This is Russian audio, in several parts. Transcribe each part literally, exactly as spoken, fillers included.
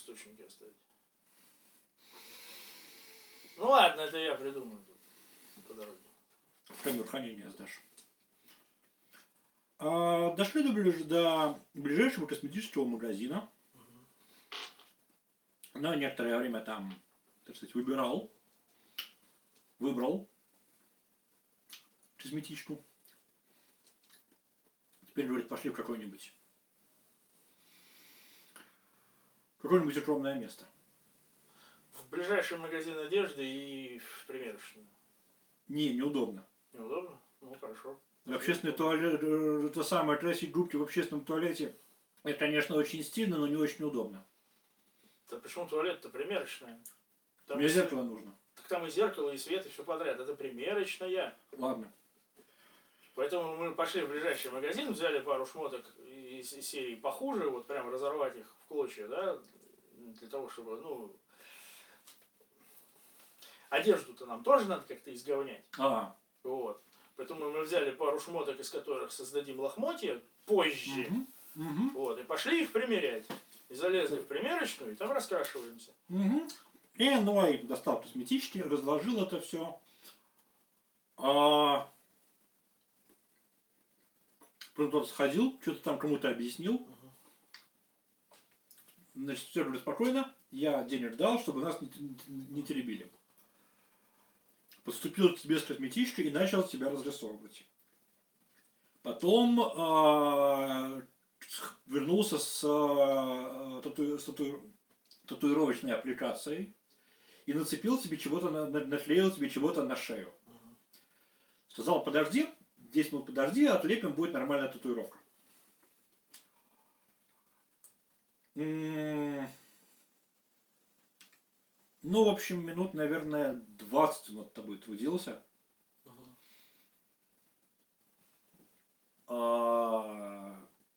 источники оставить. Ну ладно, это я придумаю тут по дороге. В камеру хранения сдашь. А, дошли до, ближ... до ближайшего косметического магазина. Угу. На некоторое время там, так сказать, выбирал. Выбрал косметичку. Теперь, говорит, пошли в какое-нибудь какое-нибудь укромное место. В ближайший магазин одежды и в примерочную. Не, неудобно. Неудобно? Ну хорошо. В общественный туалет, это самое, красить губки в общественном туалете, это, конечно, очень стильно, но не очень удобно. Да почему туалет-то примерочная? Там Мне и... зеркало нужно. Так там и зеркало, и свет, и все подряд. Это примерочная. Ладно. Поэтому мы пошли в ближайший магазин, взяли пару шмоток из серии похуже, вот прям разорвать их в клочья, да, для того, чтобы, ну, одежду-то нам тоже надо как-то изговнять. А. Вот. Поэтому мы взяли пару шмоток, из которых создадим лохмотья позже. Угу. Угу. Вот. И пошли их примерять. И залезли в примерочную, и там раскрашиваемся. Угу. И Ной достал косметички, разложил это все. А... Потом сходил, что-то там кому-то объяснил. Угу. Значит, все было спокойно. Я денег дал, чтобы нас не, не теребили. Подступил к тебе с косметичкой и начал тебя разрисовывать. Потом э, вернулся с, э, тату, с тату, татуировочной аппликацией и нацепил тебе чего-то, на, наклеил тебе чего-то на шею. Сказал, подожди, десять минут подожди, отлепим, будет нормальная татуировка. Ну, в общем, минут, наверное, двадцать над тобой трудился. Uh-huh. А...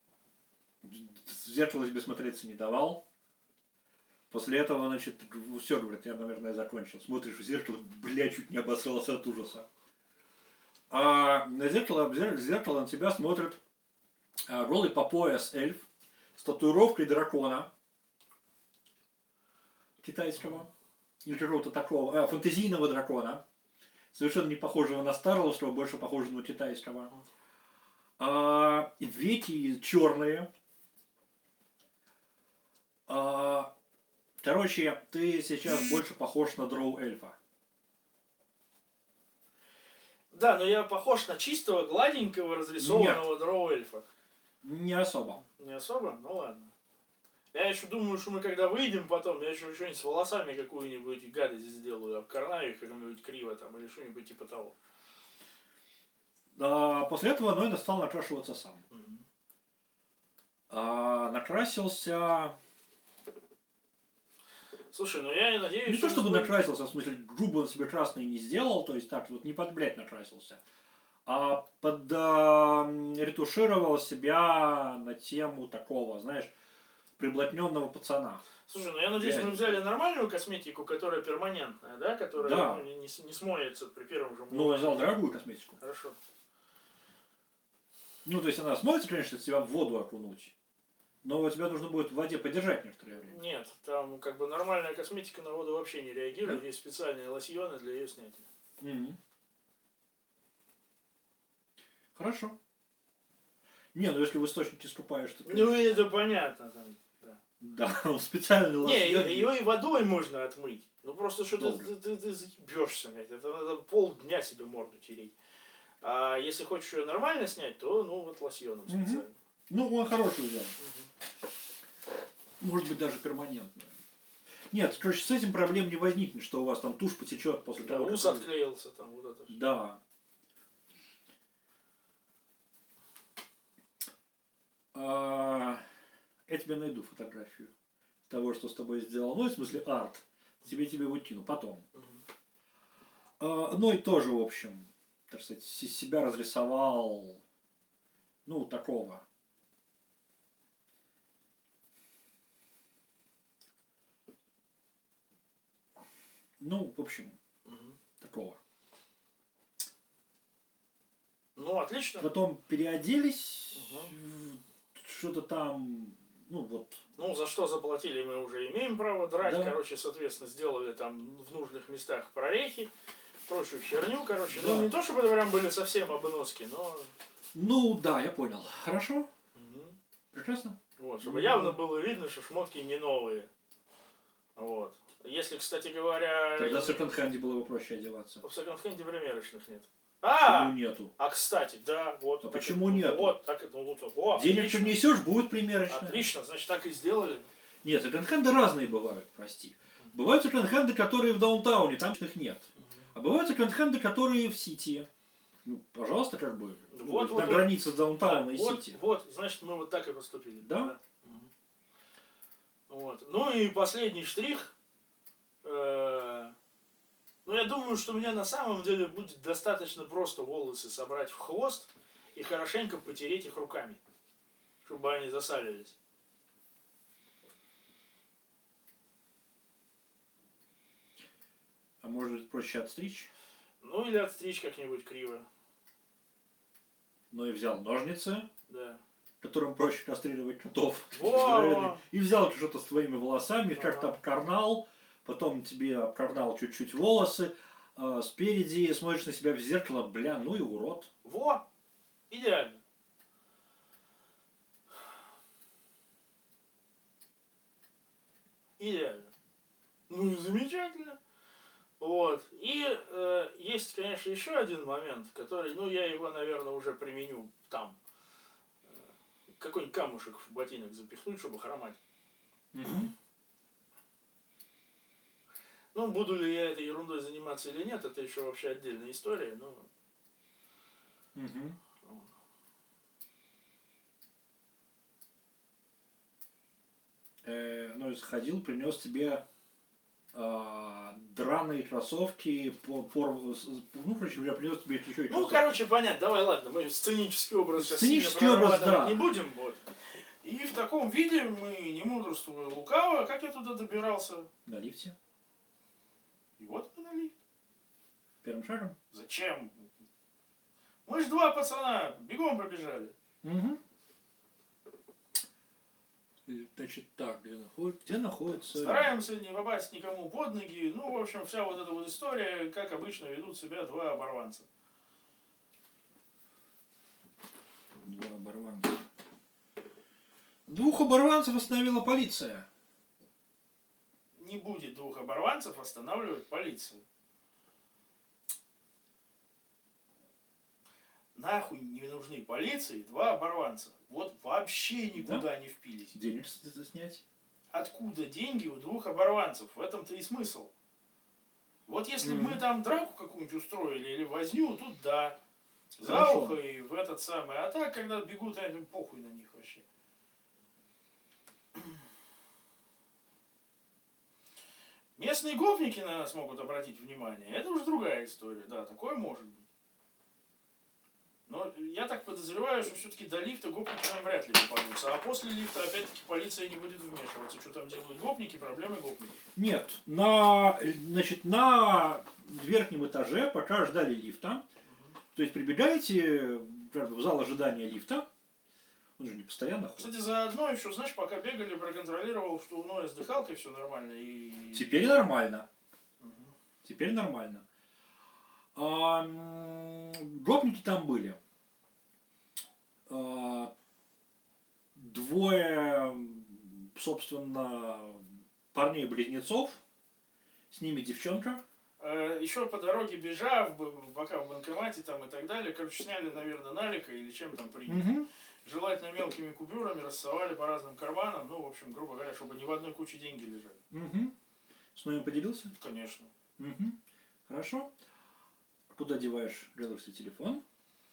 В зеркало тебе смотреться не давал. После этого, значит, все, говорит, я, наверное, закончил. Смотришь в зеркало, блядь, чуть не обосрался от ужаса. А на зеркало, в зеркало на тебя смотрит голый по пояс эльф с татуировкой дракона китайского. Или какого-то такого, а, фэнтезийного дракона, совершенно не похожего на Старлорда, больше похожего на китайского. А, и веки черные. А, короче, ты сейчас больше похож на дроу-эльфа. Да, но я похож на чистого, гладенького, разрисованного дроу-эльфа. Не особо. Не особо? Ну ладно. Я еще думаю, что мы когда выйдем потом, я еще что-нибудь с волосами какую-нибудь гадость сделаю, обкорнаю их как-нибудь криво там, или что-нибудь типа того. А, после этого Ной стал накрашиваться сам. Mm-hmm. А, накрасился... Слушай, ну я не надеюсь... Не то чтобы будет... накрасился, в смысле, грубо он себе красный не сделал, то есть так вот не под блядь накрасился, а под а, ретушировал себя на тему такого, знаешь, приблотненного пацана. Слушай, ну я надеюсь, мы взяли нормальную косметику, которая перманентная, да? Которая да. ну, не, не, не смоется при первом же... Ну, я взял дорогую косметику. Хорошо. Ну, то есть она смоется, конечно, тебя в воду окунуть. Но тебя нужно будет в воде подержать некоторое время. Нет, там как бы нормальная косметика на воду вообще не реагирует. Да? Есть специальные лосьоны для ее снятия. Mm-hmm. Хорошо. Не, ну если в источнике скупаешь, то... Ну это понятно. Там, да, да, он специальный лосьон. Не, ее и водой можно отмыть. Ну просто что ты, ты, ты, ты заебешься, это надо полдня себе морду тереть. А если хочешь ее нормально снять, то ну вот лосьоном специально. Mm-hmm. Ну, он хороший взял. Угу. Может быть, даже перманентный. Нет, короче, с этим проблем не возникнет, что у вас там тушь потечет после да, того, ус как... отклеился там, вот это все. Да. А, я тебе найду фотографию того, что с тобой сделал. Ну, в смысле, арт. Тебе тебе выкину потом. Угу. А, ну и тоже, в общем, так сказать, себя разрисовал, ну, такого. Ну, в общем, угу. такого. Ну, отлично. Потом переоделись, угу. что-то там ну вот, Ну, за что заплатили, мы уже имеем право драть. Да. Короче, соответственно, сделали там в нужных местах прорехи, прочую херню, короче. Да. Ну, не то, чтобы это прям были совсем обноски, но... ну да, я понял. Хорошо, Мгм. прекрасно. Вот, чтобы Ну, явно было видно, что шмотки не новые. Вот. Если, кстати говоря, Тогда в секонд-хенде было бы проще одеваться. в секонд-хенде примерочных нет. Почему А, нету? а кстати, да, вот. А так почему и- нету? Вот, так и, ну, вот, вот, Денег отлично. принесешь, будет примерочная. Отлично, значит, так и сделали. Нет, секонд-хенды разные бывают, прости. Бывают секонд-хенды, которые в даунтауне, там их нет. А бывают секонд-хенды, которые в Сити. Ну, пожалуйста, как бы, ну, Вот, на вот, границе даунтауна Да, и вот, Сити. вот, значит, мы вот так и поступили. Да? Мгм. Вот. Ну и последний штрих. Э, Ну, я думаю, что мне на самом деле будет достаточно просто волосы собрать в хвост и хорошенько потереть их руками, чтобы они засалились. А может быть проще отстричь? Ну, или отстричь как-нибудь криво. Но и взял ножницы, Да. которым проще кастрировать котов. Во! И взял что-то с твоими волосами, как-то Ага. обкарнал, потом тебе обкарнал чуть-чуть волосы, а спереди смотришь на себя в зеркало, бля, ну и урод. Во! Идеально. Идеально. Ну и замечательно. Вот. И э, есть, конечно, еще один момент, который, ну, я его, наверное, уже применю там. Э, Какой-нибудь камушек в ботинок запихнуть, чтобы хромать. Мгм. Ну, буду ли я этой ерундой заниматься или нет, это еще вообще отдельная история, но... Мгм. Э, ну и сходил, принес тебе а, драные кроссовки, по, по- с- ну, короче, я принес тебе еще и Ну, кроссовки. короче, понятно, давай, ладно, мы сценический образ сейчас Сценический сильно образ, прорабатывать да. не будем, вот. И в таком виде мы, не мудрствуя лукаво, как я туда добирался? На лифте, И вот мы на лифт. первым шагом. Зачем? Мы ж два пацана, бегом побежали. Угу. Значит, так, где, наход... где находится... Стараемся не попасть никому под ноги. Ну, в общем, вся вот эта вот история, как обычно ведут себя два оборванца. Два оборванца. Двух оборванцев остановила полиция. Не будет двух оборванцев останавливать полицию. Нахуй не нужны полиции два оборванца. Вот вообще никуда не впились. Денег с- с- снять. Откуда деньги у двух оборванцев? В этом-то и смысл. Вот если бы Мгм. мы там драку какую-нибудь устроили или возню, тут да. За Хорошо. ухо и в этот самый. А так, когда бегут, они похуй на них вообще. Местные гопники на нас могут обратить внимание. Это уже другая история. Да, такое может быть. Но я так подозреваю, что все-таки до лифта гопники нам вряд ли попадутся. А после лифта, опять-таки, полиция не будет вмешиваться. Что там делают гопники, проблемы гопников. Нет, на, значит, на верхнем этаже, пока ждали лифта, то есть прибегаете как бы, в зал ожидания лифта, он же не постоянно ходит. Кстати, заодно еще, знаешь, пока бегали, проконтролировал, что у Ноя с дыхалкой все нормально. И... Теперь нормально. Мгм. Теперь нормально. А, м, гопники там были. А, двое, собственно, парней-близнецов, с ними девчонка. Э, Еще по дороге бежав, б- пока в банкомате там и так далее, короче, сняли, наверное, налика или чем там принято. Мгм. Желательно мелкими купюрами, рассовали по разным карманам, ну, в общем, грубо говоря, чтобы ни в одной куче деньги лежали. Мгм. С нами поделился? Конечно. Мгм. Хорошо. Куда деваешь Galaxy телефон?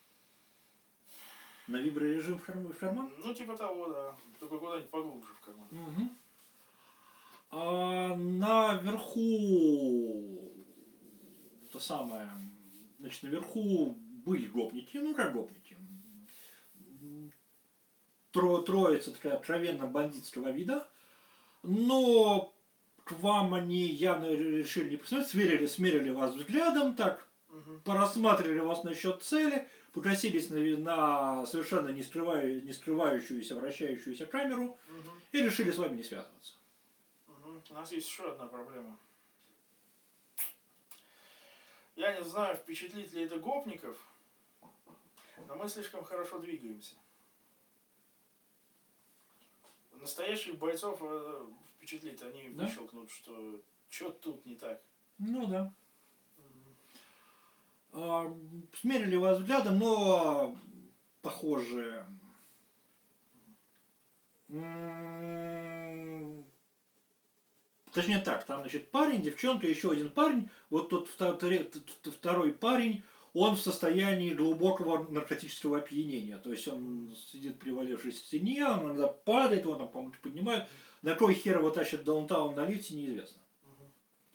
На виброрежим в карм- в карман? Ну, типа того, да. Только куда-нибудь поглубже в карман. Мгм. А наверху то самое, значит, наверху были гопники, ну как гопники. Тро, троица такая откровенно бандитского вида, но к вам они явно решили не посмотреть, сверили, смерили вас взглядом, так Мгм. порассматривали вас насчет цели, покосились на, на совершенно не, скрываю, не скрывающуюся, вращающуюся камеру Мгм. и решили с вами не связываться. Мгм. У нас есть еще одна проблема. Я не знаю, впечатлит ли это гопников, но мы слишком хорошо двигаемся. Настоящих бойцов э, впечатлит, они Да? выщелкнут, что что тут не так. Ну да. Мгм. А, смерили вас взглядом, но похоже. М, Точнее так, там, значит, парень, девчонка, еще один парень. Вот тот вта- вторе- т- т- второй парень, он в состоянии глубокого наркотического опьянения. То есть он сидит, привалившись к стене, он иногда падает, он там, по-моему, поднимает. На кой хер его тащит в даунтаун на лифте, неизвестно. Мгм.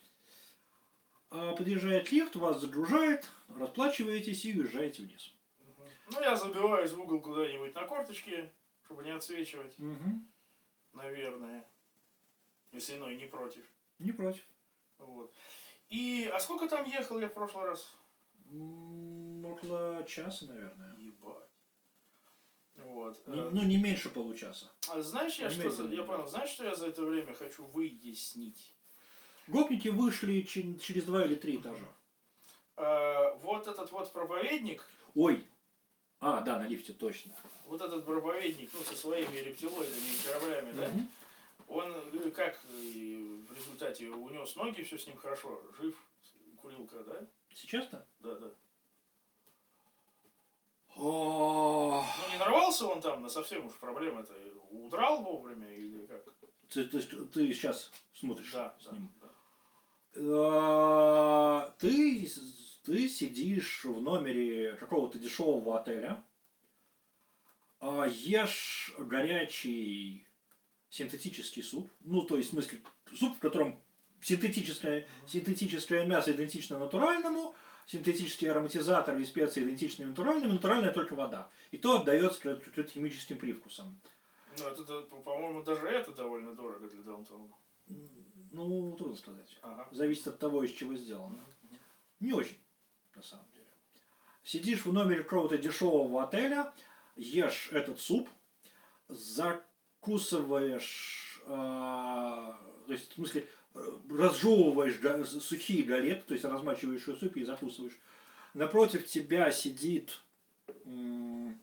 А подъезжает лифт, вас загружает, расплачиваетесь и уезжаете вниз. Мгм. Ну, я забиваюсь в угол куда-нибудь на корточки, чтобы не отсвечивать, Угу. наверное, если иной не против. Не против. Вот. И, а сколько там ехал я в прошлый раз? М, Около часа, наверное. Ебать. Вот. Не- э, ну, не меньше получаса. А знаешь, я не что меньше, за... не Я меньше. понял, знаешь, что я за это время хочу выяснить? Гопники вышли че- через два или три этажа. Э, вот этот вот проповедник, Ой. А, да, на лифте точно. вот этот проповедник, ну, со своими рептилоидами и кораблями, да, Мгм. он э, как э, в результате унес ноги, все с ним хорошо, жив, курилка, да? Сейчас-то? Да, да. О, Ну, не нарвался он там на совсем уж проблемы-то, удрал вовремя или как? Ты, ты, ты сейчас смотришь Да, с да, ним. да. А, Ты, ты сидишь в номере какого-то дешевого отеля, а, ешь горячий синтетический суп, ну, то есть, в смысле, суп, в котором синтетическое, синтетическое мясо идентично натуральному, синтетические ароматизаторы и специи идентичны натуральным, натуральная только вода. И то отдается каким-то химическим привкусом. Ну, это, да, по- по-моему, даже это довольно дорого для даунтауна. Ну, трудно сказать. Ага. Зависит от того, из чего сделано. Мгм. Не очень, на самом деле. Сидишь в номере какого-то дешевого отеля, ешь этот суп, закусываешь, а, то есть, в смысле, э, разжевываешь га- сухие галеты, то есть размачиваешь ее в супе и закусываешь. Напротив тебя сидит м,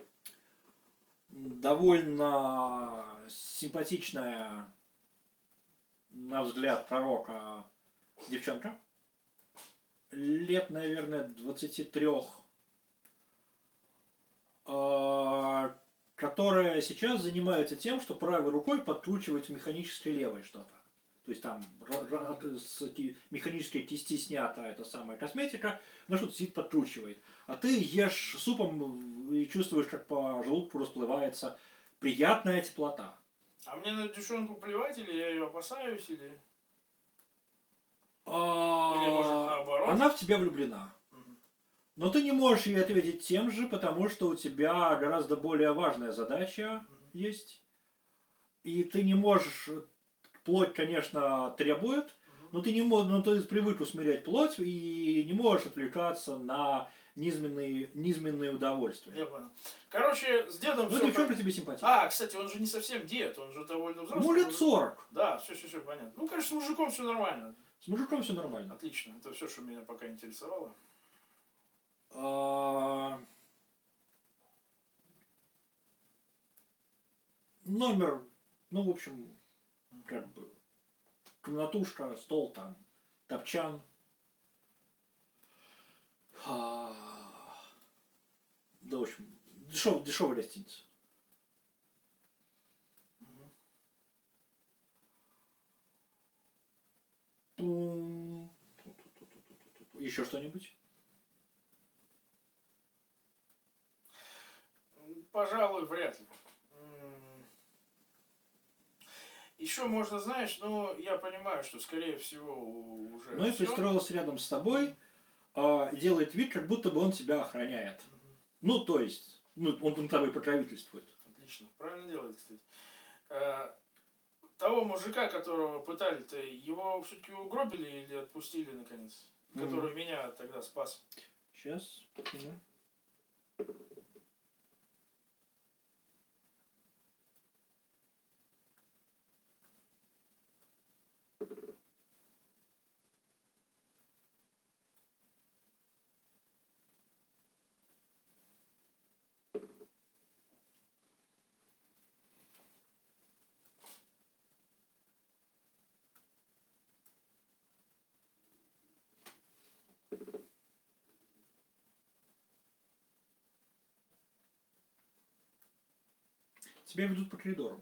довольно симпатичная, на взгляд пророка, девчонка. Лет, наверное, двадцати трёх, а, которая сейчас занимается тем, что правой рукой подкручивает механической левой что-то. То есть там ра- ра- с ки- механической кисти снята эта самая косметика, она что-то сидит подкручивает. А ты ешь супом и чувствуешь, как по желудку расплывается приятная теплота. А мне на девчонку плевать, или я ее опасаюсь, или... Или, может, А, наоборот? Она в тебя влюблена. Мгм. Но ты не можешь ей ответить тем же, потому что у тебя гораздо более важная задача Мгм. есть. И ты не можешь, плоть, конечно, требует, Мгм. но ты не можешь, но ты привык усмирять плоть и не можешь отвлекаться на низменные, низменные удовольствия. Я понял. Короче, с дедом Ну, все... девчонка тебе симпатична. А, кстати, он же не совсем дед, он же довольно взрослый. Ну, лет мужик. сорок. Да, все, все, все, понятно. Ну, конечно, с мужиком все нормально. С мужиком все нормально. Отлично. Это все, что меня пока интересовало. А, Номер, ну, в общем, как бы, комнатушка, стол там, топчан. А, Да, в общем, дешев, дешевая гостиница. Мгм. М, Еще что-нибудь? М, Пожалуй, вряд ли. М, Еще можно, знаешь, но я понимаю, что, скорее всего, у- уже Ну и все. пристроился рядом с тобой, а, и делает вид, как будто бы он тебя охраняет. Ну, то есть, ну, он над тобой покровительствует. Отлично. Правильно делает, кстати. Э, Того мужика, которого пытали-то, его все-таки угробили или отпустили наконец? Мгм. Который меня тогда спас. Сейчас. Тебя ведут по коридору.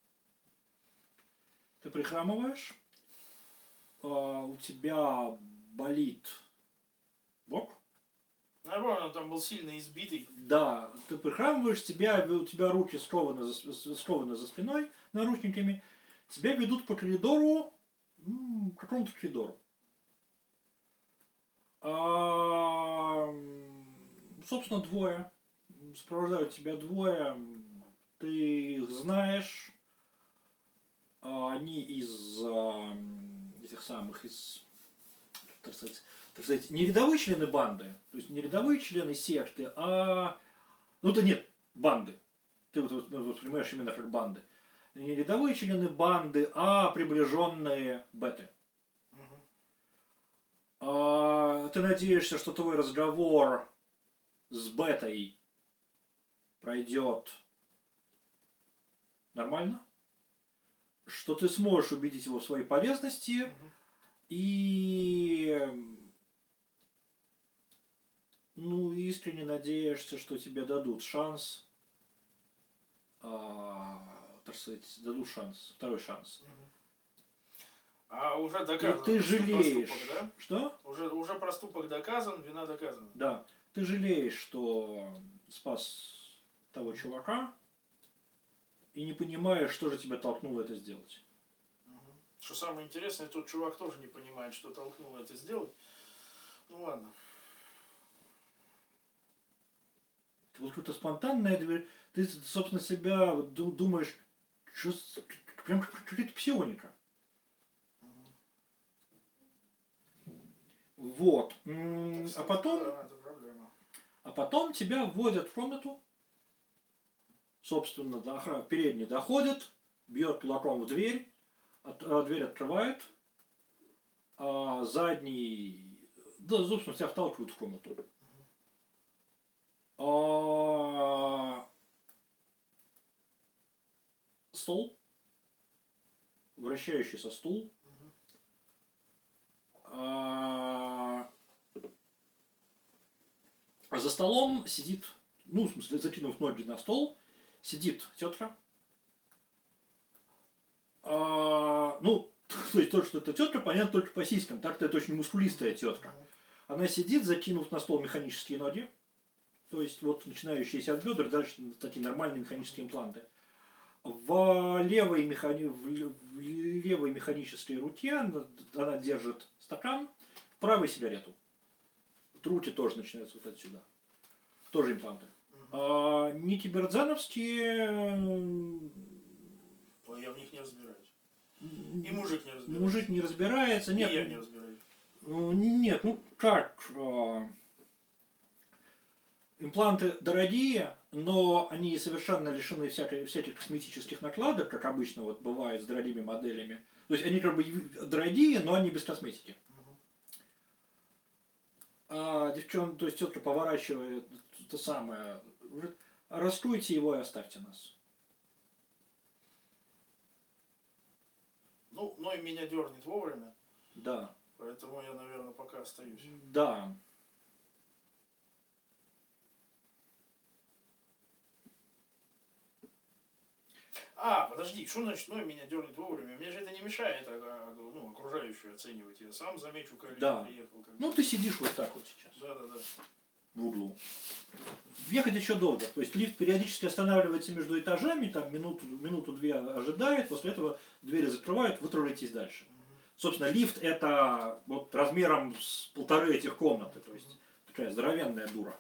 Ты прихрамываешь, а, у тебя болит бок. Нормально, он там был сильно избитый. Да, ты прихрамываешь, тебя, у тебя руки скованы за, скованы за спиной наручниками. Тебя ведут по коридору, м, к какому-то коридору. А, м, собственно, двое. Сопровождают тебя двое. Ты их знаешь. А, они из а, этих самых, из, так сказать, так сказать, не рядовые члены банды, то есть не рядовые члены секты, а, ну это нет, банды. Ты вот, вот, вот понимаешь именно как банды. Не рядовые члены банды, а приближенные беты. Мгм. А, ты надеешься, что твой разговор с бетой пройдет нормально, что ты сможешь убедить его в своей полезности, Мгм. и ну, искренне надеешься, что тебе дадут шанс, а, так сказать, дадут шанс, второй шанс. Мгм. А уже И доказан ты проступок, жалеешь, да? что? Уже, уже проступок доказан, вина доказана. Да, ты жалеешь, что спас того чувака, и не понимаешь, что же тебя толкнуло это сделать. Мгм. Что самое интересное, тот чувак тоже не понимает, что толкнуло это сделать. Ну ладно. Вот какое-то спонтанное, дверь, ты, собственно, себя ду- думаешь, что с- прям как какая-то псионика. Мгм. Вот. Это, М, А кстати, потом, да, это проблема. а потом тебя вводят в комнату, собственно, до охраны передний доходит, бьет кулаком в дверь, от- а, дверь открывает, а задний, да, собственно, тебя вталкивают в комнату. А, стол, вращающийся стул, Мгм. а, а за столом сидит, ну, в смысле, закинув ноги на стол, сидит тетка. А, ну, то есть то, что это тетка, понятно только по сиськам. Так-то это очень мускулистая тетка. Мгм. Она сидит, закинув на стол механические ноги, то есть вот начинающиеся от бедер, дальше такие нормальные механические импланты. В левой, механи... в ле- в левой механической руке она, она держит стакан, в правой сигарету. Вот руки тоже начинаются вот отсюда. Тоже импланты. Мгм. А нити бердзановские, Ой, я в них не разбираюсь. м, И мужик не разбирается. мужик не разбирается. И Нет, я не разбираюсь. ну, нет, ну как, а, импланты дорогие, но они совершенно лишены всякой, всяких косметических накладок, как обычно вот бывает с дорогими моделями. То есть они как бы дорогие, но они без косметики. Мгм. А девчонка, то есть тетка поворачивает то самое, говорит, раскройте его и оставьте нас. Ну, но и меня дернет вовремя, Да, поэтому я, наверное, пока остаюсь. да. А, подожди, что значит, ну, и меня дернет вовремя? Мне же это не мешает а, а, ну, окружающую оценивать. Я сам замечу, как Да. я приехал. Как... Ну ты сидишь вот так вот сейчас, Да, да, да. в углу. Ехать еще долго. То есть лифт периодически останавливается между этажами, там минуту, минуту-две ожидает, после этого двери закрывают, вы трогаетесь дальше. Мгм. Собственно, лифт это вот размером с полторы этих комнаты, то есть такая здоровенная дура.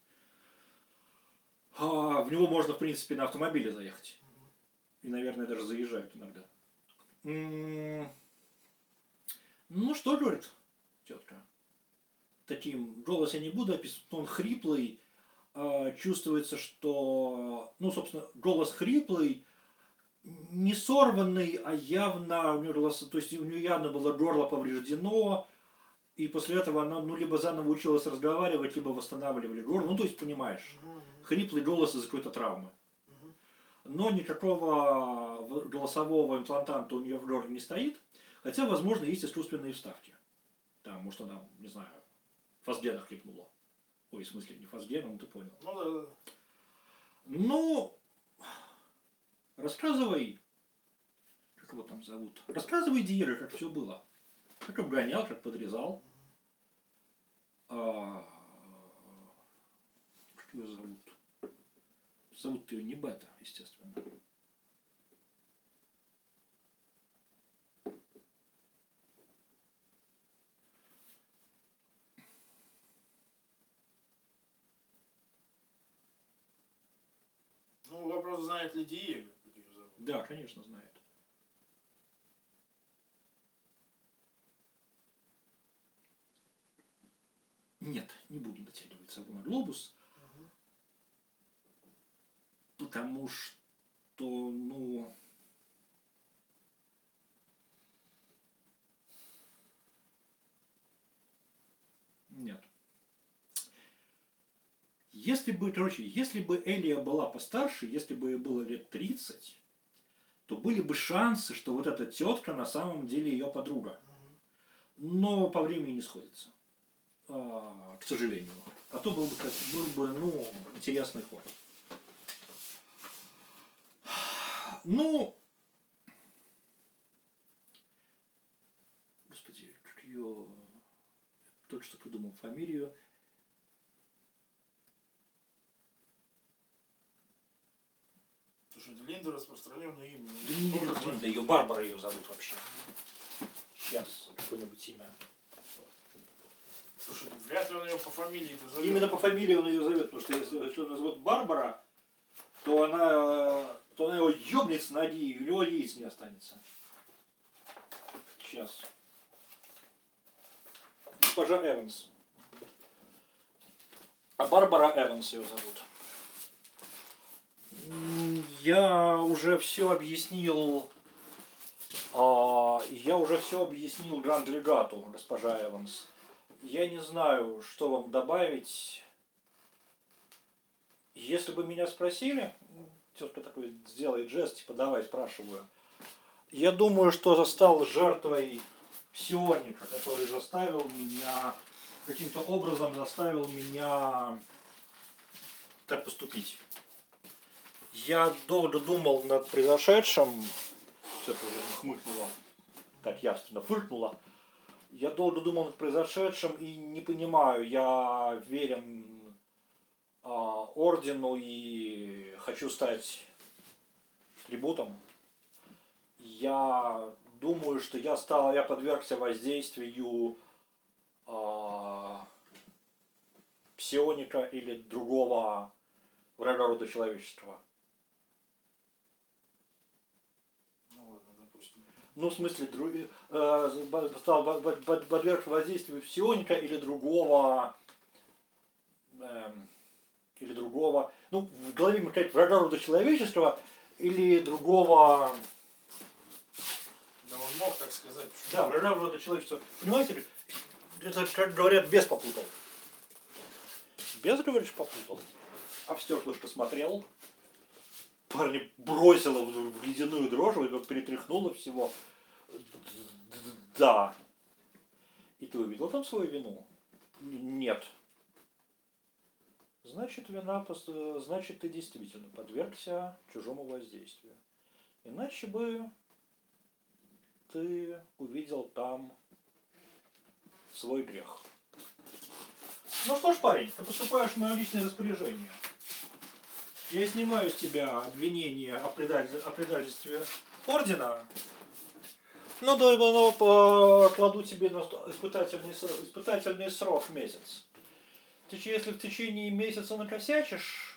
А, в него можно, в принципе, на автомобиле заехать. И, наверное, даже заезжают иногда. М, Ну что, говорит тетка, таким голос я не буду описывать, он хриплый, э, чувствуется, что, ну, собственно, голос хриплый, не сорванный, а явно, у нее голос, то есть у нее явно было горло повреждено, и после этого она, ну, либо заново училась разговаривать, либо восстанавливали горло, ну, то есть, понимаешь, Мгм. хриплый голос из-за какой-то травмы. Мгм. Но никакого в- голосового имплантанта у нее в горле не стоит, хотя, возможно, есть искусственные вставки. Там, может, она, не знаю, фосгена хлебнула. Ой, в смысле, не фосгена, ну ты понял. Ну да, да. Ну, рассказывай, как его там зовут? Рассказывай, Диера, как все было. Как обгонял, как подрезал. А, как ее зовут? Зовут ее не Бета, естественно. Ну, вопрос, знает ли Диего, как ее зовут. Да, конечно, знает. Нет, не будем дотягивать собой на глобус, Мгм. потому что, ну, нет. Если бы, короче, если бы Элия была постарше, если бы ей было лет тридцать, то были бы шансы, что вот эта тетка на самом деле ее подруга. Мгм. Но по времени не сходится. А, к сожалению. А то был бы, как- был бы, ну, интересный ход. Ну, господи, как ее... Только что придумал фамилию. Слушай, Линда распространенное имя. Да не Тоже Линда, звонит. ее Барбара ее зовут вообще. Сейчас какое-нибудь имя. Слушай, вряд ли он ее по фамилии-то зовет. Именно по фамилии он ее зовет, потому что если, если он ее зовут Барбара, то она, то она его ёбнет с ноги, и у него яиц не останется. Сейчас. Госпожа Эванс. А Барбара Эванс ее зовут. М, Я уже все объяснил. а, Я уже все объяснил Гранд-легату, госпожа Эванс. Я не знаю, что вам добавить. Если бы меня спросили, тетка такой сделает жест, типа давай, спрашиваю. Я думаю, что стал жертвой псионика, который заставил меня, каким-то образом заставил меня так поступить. Я долго думал над произошедшим, тетка хмыкнула, так явственно фыркнула. Я долго думал над произошедшим и не понимаю, я верен а, ордену и хочу стать трибутом. Я думаю, что я стал, я подвергся воздействию а, псионика или другого врага рода человеческого. Ну ладно, допустим. Ну, в смысле, дру- э, стал во- во- во- подвергся воздействию псионика или другого, эм, или другого, ну, в голове мы сказать, врага рода человеческого или другого, Да он мог так сказать. да, врага рода человеческого. Понимаете, это, как говорят, бес попутал. Бес, говоришь, попутал? А в стеклышко смотрел. Парня бросило в, в ледяную дрожь, его перетряхнуло всего. Да. И ты увидел там свою вину? Нет. Значит, вина, пос- значит, ты действительно подвергся чужому воздействию. Иначе бы ты увидел там свой грех. Ну что ж, парень, ты поступаешь в мое личное распоряжение. Я снимаю с тебя обвинение о предатель- о предательстве ордена. Ну да, но по- кладу тебе на сто- испытательный, срок- испытательный срок месяц. Ты че- если в течение месяца накосячишь,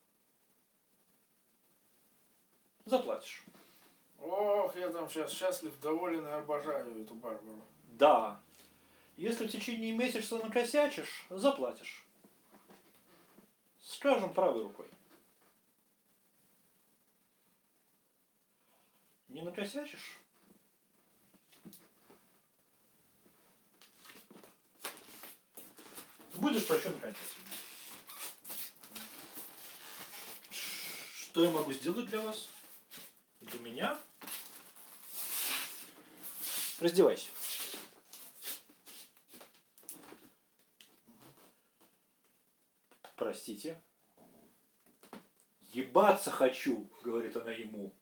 заплатишь. Ох, я там сейчас счастлив, доволен и обожаю эту Барбару. Да. Если в течение месяца накосячишь, заплатишь. Скажем, правой рукой. Не накосячишь? Будешь прощен окончательно. Что я могу сделать для вас? Для меня? Раздевайся. Простите. Ебаться хочу, говорит она ему.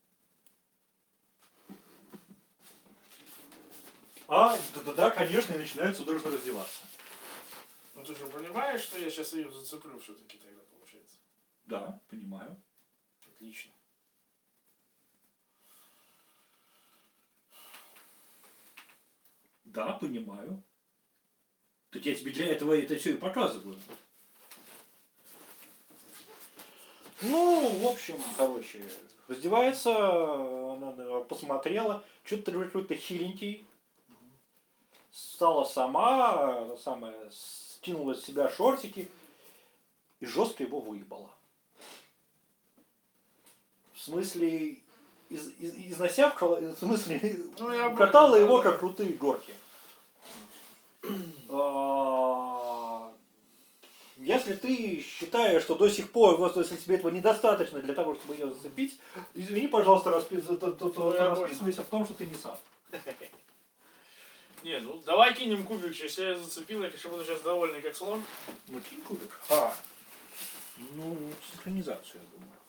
А, да-да-да, конечно, и начинает судорожно раздеваться. Ну ты же понимаешь, что я сейчас ее зацеплю все-таки тогда получается? Да, понимаю. Отлично. Да, понимаю. Так я тебе для этого это все и показываю. Ну, в общем, короче, раздевается, она посмотрела, что-то какой-то хиленький. Стала сама, самая, скинула с себя шортики и жестко его выебала. В смысле, из, из, изнасявкала, в смысле, Ну, я катала понял, его да. как крутые горки. А, Если ты считаешь, что до сих пор, вот, если тебе этого недостаточно для того, чтобы ее зацепить, извини, пожалуйста, распи- за- за- за- Ну, я расписывайся в том, что ты не сам. Не, ну давай кинем кубик, если я зацепил, я, конечно, буду сейчас довольный, как слон. Ну, кинь кубик. А, ну, синхронизацию, я думаю.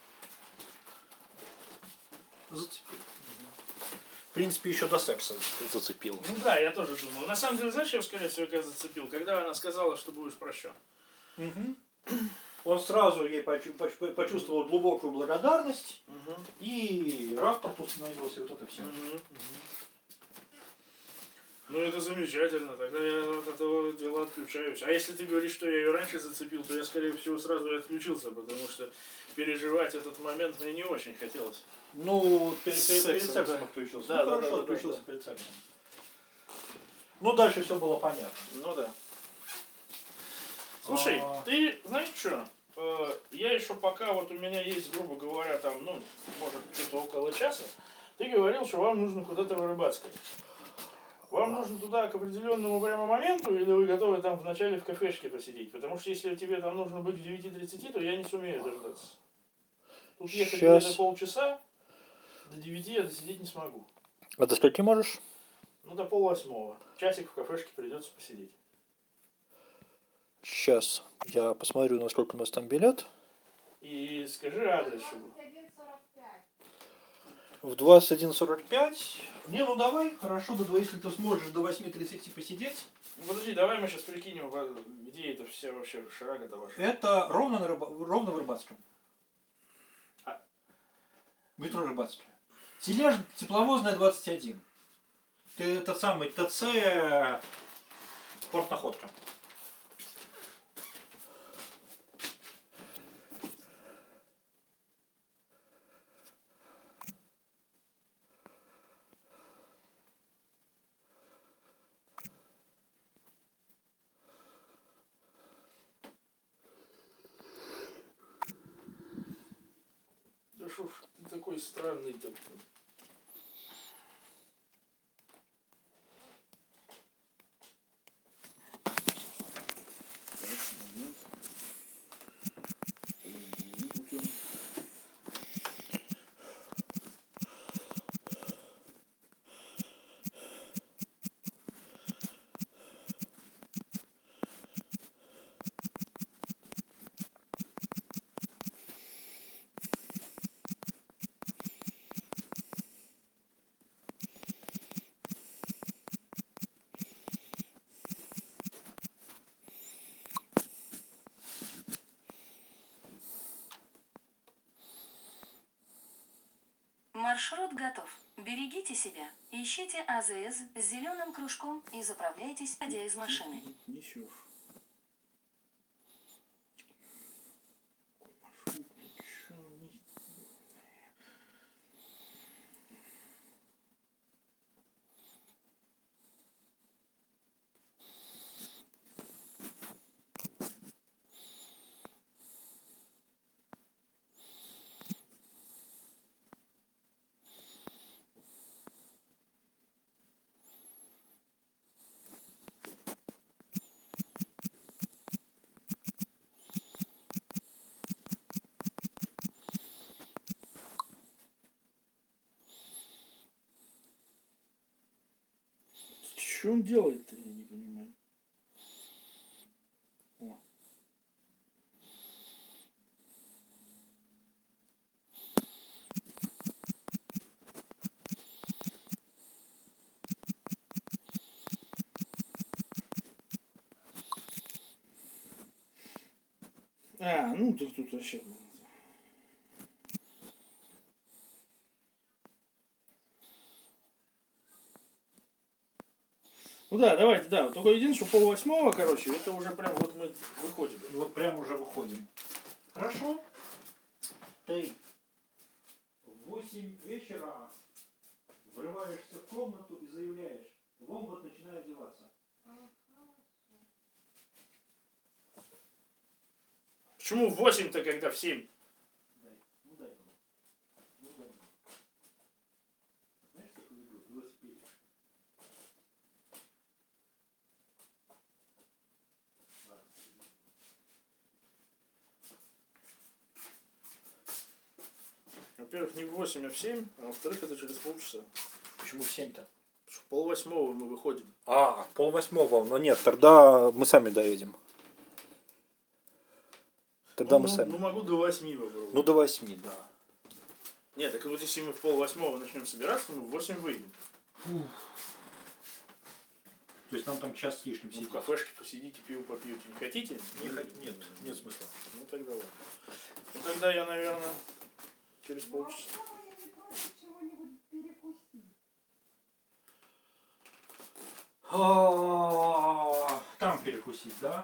Зацепил. В принципе, еще до секса зацепил. Ну да, я тоже думал. На самом деле, знаешь, я, скорее всего, я зацепил, когда она сказала, что будешь прощен. Угу. Он сразу ей почу- поч- почувствовал глубокую благодарность, Угу. и рапорт установился, и вот это все. Угу. Ну это замечательно, тогда я от этого дела отключаюсь. А если ты говоришь, что я ее раньше зацепил, то я, скорее всего, сразу и отключился, потому что переживать этот момент мне не очень хотелось. Ну, перед, перед, перед Сексом, сексом да. отключился. Да, Ну, да, хорошо, да, да, отключился да. перед сексом. Ну, дальше все было понятно. Ну да. Слушай, А. ты знаешь что? Э, Я еще пока вот у меня есть, грубо говоря, там, ну, может, что-то около часа, ты говорил, что вам нужно куда-то в Рыбацкое. Вам нужно туда к определенному прямо моменту, или вы готовы там вначале в кафешке посидеть? Потому что если тебе там нужно быть к девяти тридцати, то я не сумею дождаться. Тут ехать Щас. где-то полчаса, до девяти я досидеть не смогу. А до скольки можешь? Ну, до полвосьмого. Часик в кафешке придется посидеть. Сейчас я посмотрю, насколько у нас там билет. И скажи адрес, чтобы... В двадцать один сорок пять. Не, ну давай, хорошо, до двадцати, если ты сможешь до восьми тридцати посидеть. Ну, подожди, давай мы сейчас прикинем, во- где это вся вообще шарага-то ваша. Это ровно, на Рыба- ровно в Рыбацком. А. Метро Рыбацкое. Тележ... Тепловозная двадцать один. Ты это самый ТЦ Портнаходка. Да шо ж ты такой странный-то. Маршрут готов. Берегите себя. Ищите АЗС с зеленым кружком и заправляйтесь, ходя из машины. Несешь. Что он делает-то, я не понимаю. О. А, ну тут, тут вообще. Ну да, давайте, да. Только единственное, что полвосьмого, короче, это уже прям вот мы выходим. Вот прям уже выходим. Хорошо. Ты в восемь вечера врываешься в комнату и заявляешь, Ломбард начинает одеваться. Почему в восемь-то, когда в семь? Дай, ну дай ему. Ну дай ему. Знаешь, такую игру? Велосипед. Во-первых, не в восемь, а в семь, а во-вторых, это через полчаса. Почему в семь-то? Потому что в полвосьмого мы выходим. А, полвосьмого. Но нет, тогда мы сами доедем. Тогда ну, мы ну, сами. Ну, могу до восьми попробовать. Ну, до восьми, да. Нет, так вот если мы в полвосьмого начнем собираться, мы в восемь выйдем. То есть нам там час с лишним Ну, в сидеть. кафешке посидите, пиво попьете. Не хотите? Не хот- Нет, нет смысла. Ну тогда ладно. Ну тогда я, наверное, через полчаса. А, Там перекусить, да?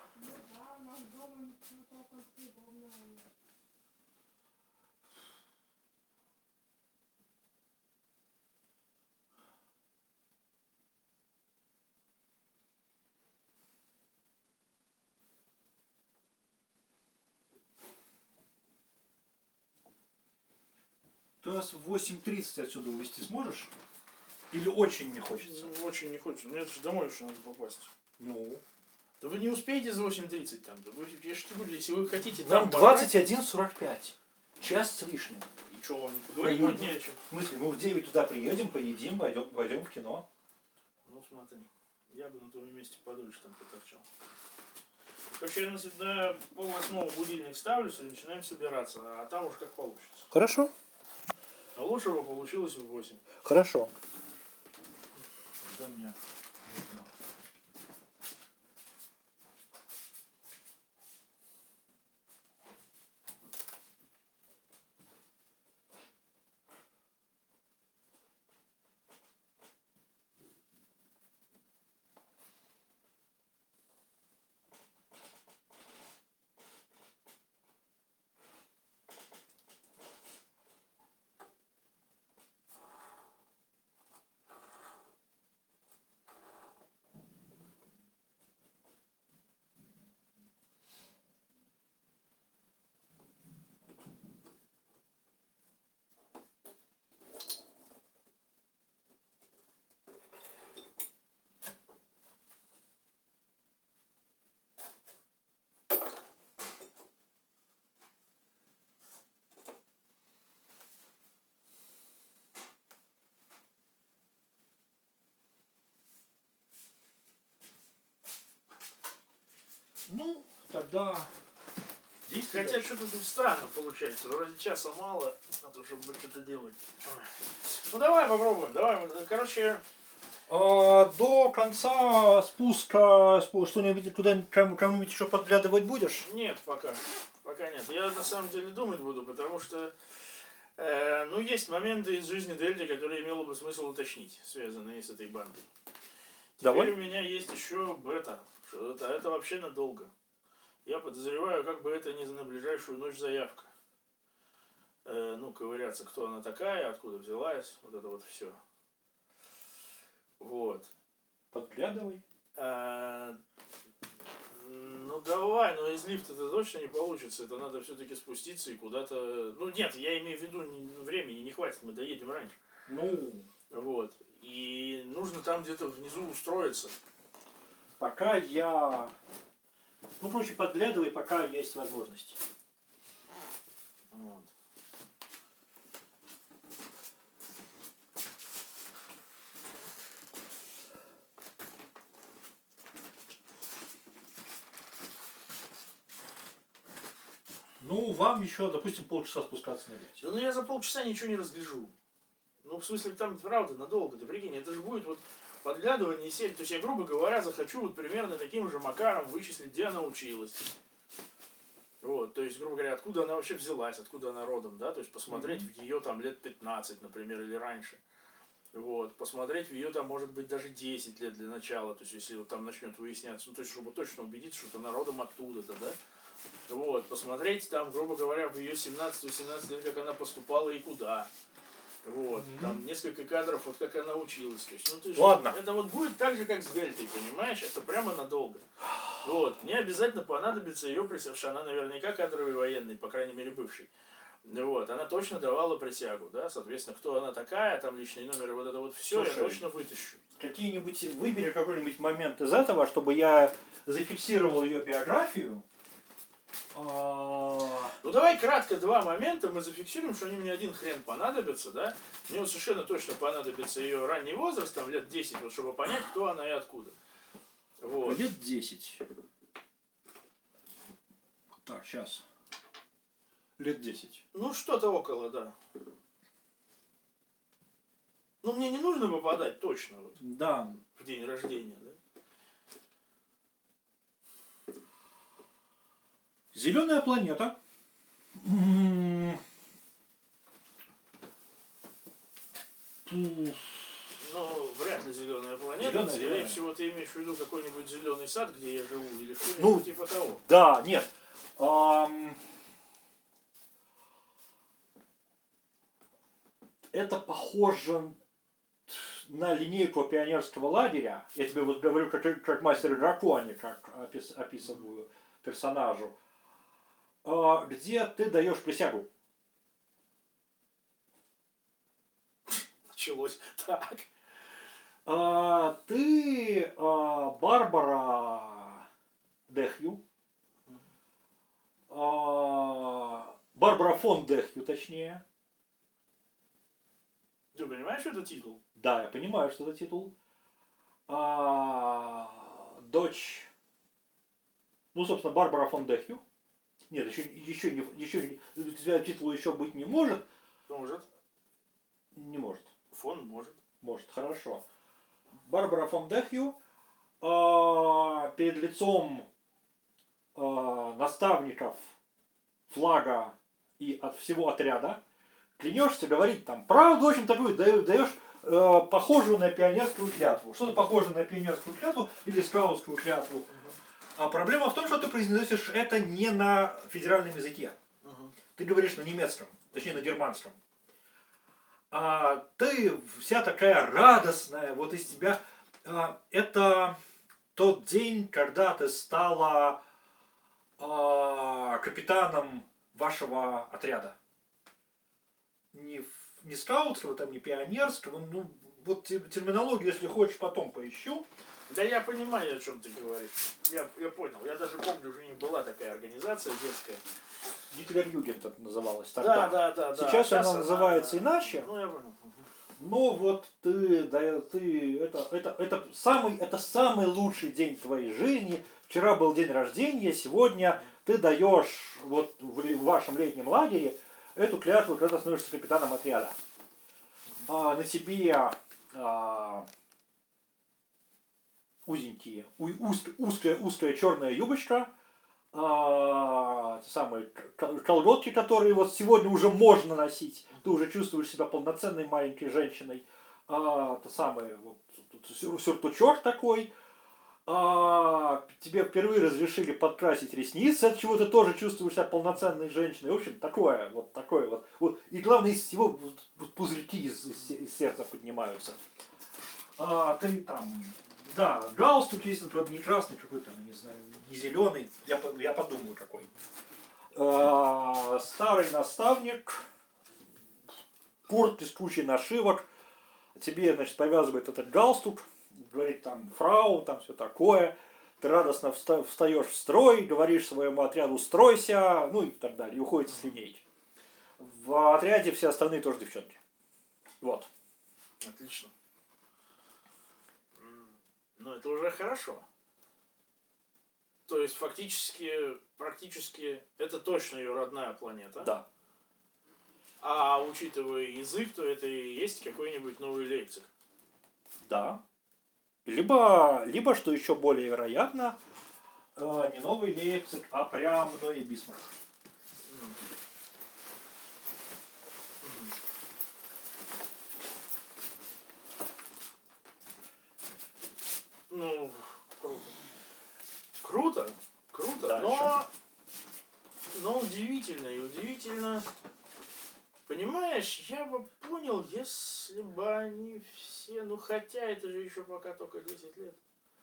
Ты нас в восемь тридцать отсюда увезти сможешь? Или очень не хочется? Ну, очень не хочется. Мне же домой еще надо попасть. Ну. Да вы не успеете за восемь тридцать там. Да вы, я же говорю, если вы хотите Нам там двадцать один сорок пять. Час с лишним. пожрать, и что, вам говорить Ну, будет не о чем? В смысле, мы в девять туда приедем, поедим, пойдем, пойдем в кино. Ну смотри, я бы на твоем месте подольше там поторчал. Короче, я на всегда полвосьмого будильник ставлю, и начинаем собираться, а там уж как получится. Хорошо? А лучшего получилось в восемь. Хорошо. Да, мне. Ну, тогда... Хотя что-то тут странно получается. Вроде часа мало, а то, чтобы что-то делать. Ой. Ну давай попробуем. Давай. Короче, А, до конца спуска спу- что-нибудь куда-нибудь кому- кому-нибудь еще подглядывать будешь? нет пока. Пока нет. Я на самом деле думать буду, потому что э, ну, есть моменты из жизни Дельты, которые имело бы смысл уточнить, связанные с этой бандой. Давай. Теперь у меня есть еще бета. Что это, это вообще надолго. Я подозреваю, как бы это не на ближайшую ночь заявка. Э, ну, ковыряться, кто она такая, откуда взялась, вот это вот все. Вот. Подглядывай. А, ну давай, но из лифта-то точно не получится. Это надо все-таки спуститься и куда-то. Ну нет, я имею в виду, не- времени не хватит, мы доедем раньше. Ну, Вот. И нужно там где-то внизу устроиться. пока я... Ну, короче, подглядывай, пока есть возможность. Вот. Ну, вам еще, допустим, полчаса спускаться на лифте. Да ну я за полчаса ничего не разгляжу. Ну, в смысле, там, правда, надолго, ты прикинь, это же будет вот подглядывание сеть. То есть я, грубо говоря, захочу вот примерно таким же макаром вычислить, где она училась. Вот, то есть, грубо говоря, откуда она вообще взялась, откуда она родом, да, то есть посмотреть mm-hmm. в ее там лет пятнадцать, например, или раньше. Вот, посмотреть в ее там, может быть, даже десять лет для начала, то есть, если вот там начнет выясняться, ну, то есть, чтобы точно убедиться, что она родом оттуда-то, да. Вот, посмотреть там, грубо говоря, в ее семнадцать-восемнадцать лет, как она поступала и куда. Вот, mm-hmm. там несколько кадров, вот как она училась. То есть, ну, то есть, Ладно. Это вот будет так же, как с Дельтой, понимаешь? Это прямо надолго. Вот, мне обязательно понадобится ее присягу, что она наверняка кадровый военный, по крайней мере, бывший. Вот, она точно давала присягу, да, соответственно, кто она такая, там личный номер, вот это вот все я точно вытащу. Какие-нибудь, выбери какой-нибудь момент из этого, чтобы я зафиксировал ее биографию. Ну давай кратко два момента мы зафиксируем, что они мне один хрен понадобятся, да. Мне вот совершенно точно понадобится ее ранний возраст, там лет десять, вот, чтобы понять, кто она и откуда. Вот. Лет десять. Так, сейчас. Лет десять. Ну что-то около, да. Ну мне не нужно попадать точно вот. Да. В день рождения, да. Зеленая планета. Ну, вряд ли зеленая планета. Зеленая, Скорее зеленая. всего, ты имеешь в виду какой-нибудь зеленый сад, где я живу, или что-нибудь Ну, типа того. Да, нет. Ам... Это похоже на линейку пионерского лагеря. Я тебе вот говорю, как, как мастер и драконе, как опис, описываю персонажу. А, где ты даешь присягу. Началось так. А, ты а, Барбара Дехью. А, Барбара фон Дехью, точнее. Ты понимаешь, что это титул? Да, я понимаю, что это титул. А, дочь. Ну, собственно, Барбара фон Дехью. Нет, еще, еще, не, еще у тебя титула еще быть не может. Может. Не может. Фон может. Может, хорошо. Барбара фон Дехью э, перед лицом э, наставников флага и от всего отряда клянешься говорить там правду очень такую, даешь э, похожую на пионерскую клятву. Что-то похожее на пионерскую клятву или скаутскую клятву. А проблема в том, что ты произносишь это не на федеральном языке. Угу. Ты говоришь на немецком, точнее на германском. А ты вся такая радостная, вот из тебя. А, это тот день, когда ты стала а, капитаном вашего отряда. Не, не скаутского, там, не пионерского. Ну, вот терминологию, если хочешь, потом поищу. Да я понимаю, о чем ты говоришь. Я, я понял. Я даже помню, что у них была такая организация детская. Гитлер-Югент это называлось тогда. Да, да, да. Сейчас да. она Сейчас называется она... иначе. Ну, я понял. Но вот ты, да, ты это, это, это, самый, это самый лучший день твоей жизни. Вчера был день рождения, сегодня ты даешь вот в вашем летнем лагере эту клятву, когда ты становишься капитаном отряда. А, на тебе а, узенькие, у, уз, узкая, узкая черная юбочка, а, те самые колготки, которые вот сегодня уже можно носить. Ты уже чувствуешь себя полноценной маленькой женщиной. А, то самое, вот, сюртучок такой. А, тебе впервые разрешили подкрасить ресницы, от чего ты тоже чувствуешь себя полноценной женщиной. В общем, такое, вот такое вот. вот. И главное, из всего вот, вот пузырьки из, из, из сердца поднимаются. А, ты там, да, галстук есть, правда, не красный какой-то, не знаю, не зеленый. Я, я подумаю, какой. А, старый наставник, куртки с кучей нашивок. Тебе, значит, повязывает этот галстук. Говорит там фрау, там все такое. Ты радостно вста- встаешь в строй, говоришь своему отряду стройся, ну и так далее. И уходите с линейки. В отряде все остальные тоже девчонки. Вот. Отлично. Ну это уже хорошо. То то есть фактически, практически, это точно ее родная планета. Да. А учитывая язык, то это и есть какой-нибудь новый Лейпциг. Да. Либо, либо, что еще более вероятно, э, не новый Лейпциг, а прям Ной Бисмарк. Ну, круто. Круто, круто, Дальше. но, но удивительно и удивительно. Понимаешь, я бы понял, если бы они все, ну хотя это же еще пока только десять лет.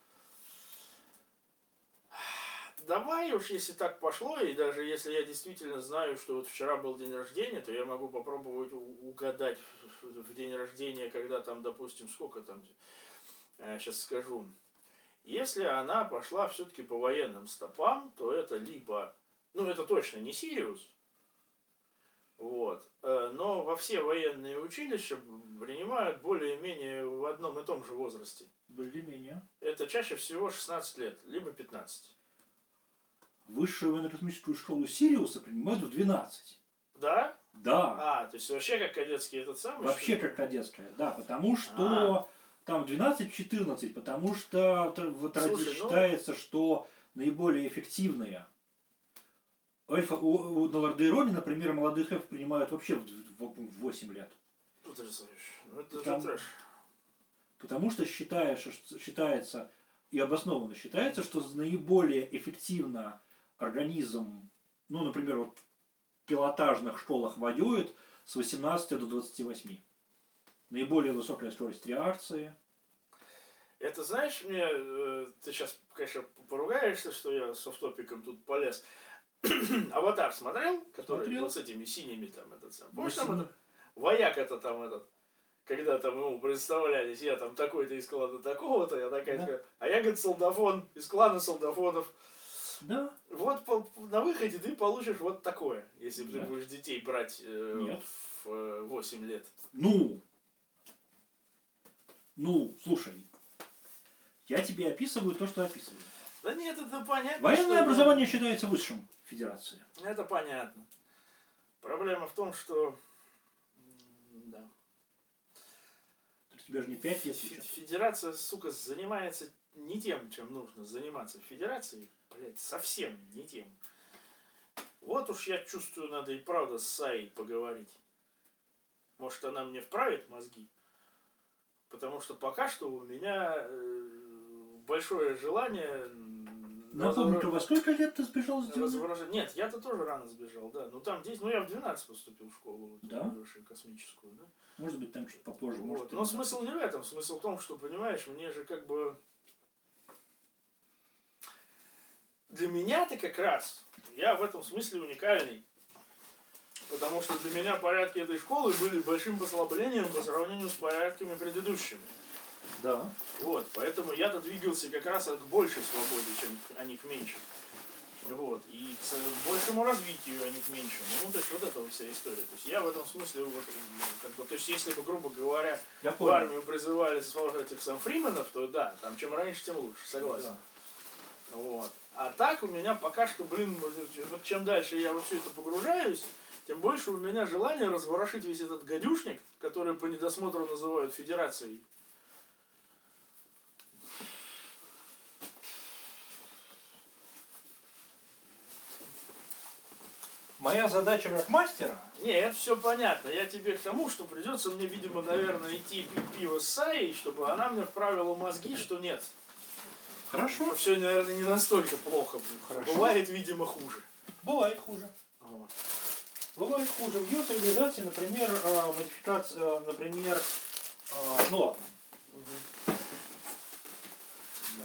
Давай уж, если так пошло, и даже если я действительно знаю, что вот вчера был день рождения, то я могу попробовать у- угадать в, в день рождения, когда там, допустим, сколько там, сейчас скажу. Если она пошла все-таки по военным стопам, то это либо, ну это точно не Сириус, вот, э, но во все военные училища принимают более-менее в одном и том же возрасте. Более-менее. Это чаще всего шестнадцать лет, либо пятнадцать. Высшую военно-космическую школу Сириуса принимают в двенадцать. Да? Да. А, то есть вообще как кадетский этот самый? Вообще что ли? как кадетская, да, потому что А. там двенадцать-четырнадцать, потому что тр- в тради- Слушай, ну- считается, что наиболее эффективные альфа, у, у, на Лордейроне, например, молодых эльф принимают вообще в, в- в восемь лет. Потрясающе. Ну это же Там- трэш. Потому что считаешь, что- считается, и обоснованно считается, что наиболее эффективно организм, ну, например, вот в пилотажных школах воюет с восемнадцати до двадцати восьми. Наиболее высокая скорость реакции. Это знаешь, мне, э, ты сейчас, конечно, поругаешься, что я с офф-топиком тут полез. Аватар смотрел? Который Смотрел. вот с этими синими там этот сам. Помнишь там Восемь- этот? Вояк это там этот. Когда там ему представлялись, я там такой-то из клана такого-то, я такая, Да. такая, а я, говорит, солдафон из клана солдафонов. Да. Вот по- на выходе ты получишь вот такое, если ты Нет. будешь детей брать э, Нет. в э, восемь лет. Ну, ну, слушай, я тебе описываю то, что описываю. Да нет, это понятно. Военное что- образование считается высшим в Федерации. Это понятно. Проблема в том, что... м, Да. То есть тебе же не пять лет Фе- сейчас. Федерация, сука, занимается не тем, чем нужно заниматься в Федерации. Блять, совсем не тем. Вот уж я чувствую, надо и правда с Саей поговорить. Может, она мне вправит мозги? Потому что пока что у меня э, большое желание... м, Напомню, разворо- во сколько лет ты сбежал с Дюны? разворожить- Нет, я-то тоже рано сбежал, да. Ну там десять, ну я в двенадцать поступил в школу, вот, Да? высшую космическую, да. Может быть, там чуть попозже. Вот. Может, Но и смысл не в этом. Смысл в том, что, понимаешь, мне же как бы... Для меня-то как раз, я в этом смысле уникальный. Потому что для меня порядки этой школы были большим послаблением по сравнению с порядками предыдущими. Да. Вот, поэтому я-то двигался как раз к большей свободе, чем к- а не к меньшей. Вот, и к с- большему развитию, а не к меньшему. Ну, то есть вот это вот вся история. То есть я в этом смысле, вот, м, как бы, то есть если бы, грубо говоря, Я в понял. армию призывали с этих сам Фрименов, то да, там чем раньше, тем лучше, согласен. Вот. А так у меня пока что, блин, вот вот чем дальше я во все это погружаюсь, тем больше у меня желание разворошить весь этот гадюшник, который по недосмотру называют федерацией. Моя задача как мастера. Нет, все понятно. Я тебе к тому, что придется мне, видимо, наверное, идти пить пиво с Саей, чтобы она мне вправила мозги, что нет. Хорошо. Все, наверное, не настолько плохо. Хорошо. Бывает, видимо, хуже. Бывает хуже. Вот. Бывает хуже. В ее цивилизации, например, э, модификация, э, например, э, ну ладно. Да.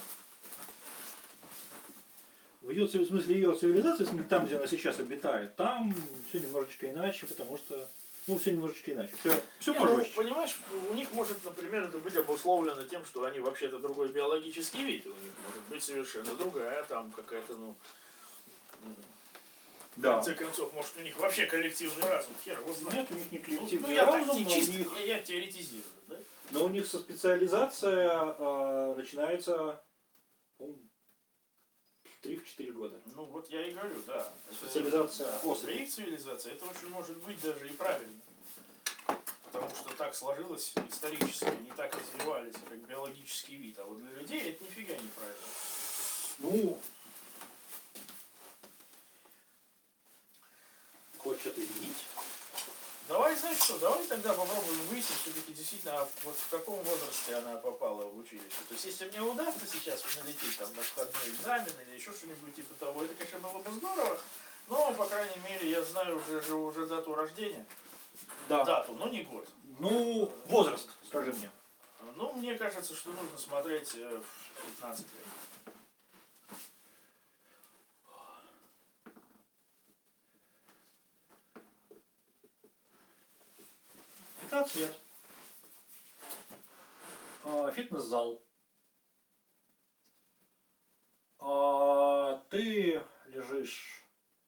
В ее, цивили- в смысле ее цивилизации, в смысле, там, где она сейчас обитает, там все немножечко иначе, потому что, ну, все немножечко иначе. Все, все Не, ну, пожестче. понимаешь, у них может, например, это быть обусловлено тем, что они вообще-то другой биологический вид, у них может быть совершенно другая, там какая-то, ну, м, в Да. конце концов, может, у них вообще коллективный разум, хер его знает. Нет, у них не Ну, коллективный ну, я так разум, но у чисто, них, я, я теоретизирую, да? но у них со специализация э, начинается, по-моему, три-четыре года. Ну вот я и говорю, да. Это- Социализация да, особи. Для их цивилизации это очень может быть даже и правильно. Потому что так сложилось исторически, они так развивались, как биологический вид. А вот для людей это нифига не правильно. Ну, хочешь это изменить? Давай, знаешь что, давай тогда попробуем выяснить, все-таки действительно, а вот в каком возрасте она попала в училище. То есть, если мне удастся сейчас налететь там на входной экзамен или еще что-нибудь типа того, это, конечно, было бы здорово, но, по крайней мере, я знаю уже, уже дату рождения. Да. Дату, но не год. Ну, возраст, скажи мне. Ну, мне кажется, что нужно смотреть э, в пятнадцать лет. пятнадцать лет. А, фитнес-зал. А, ты лежишь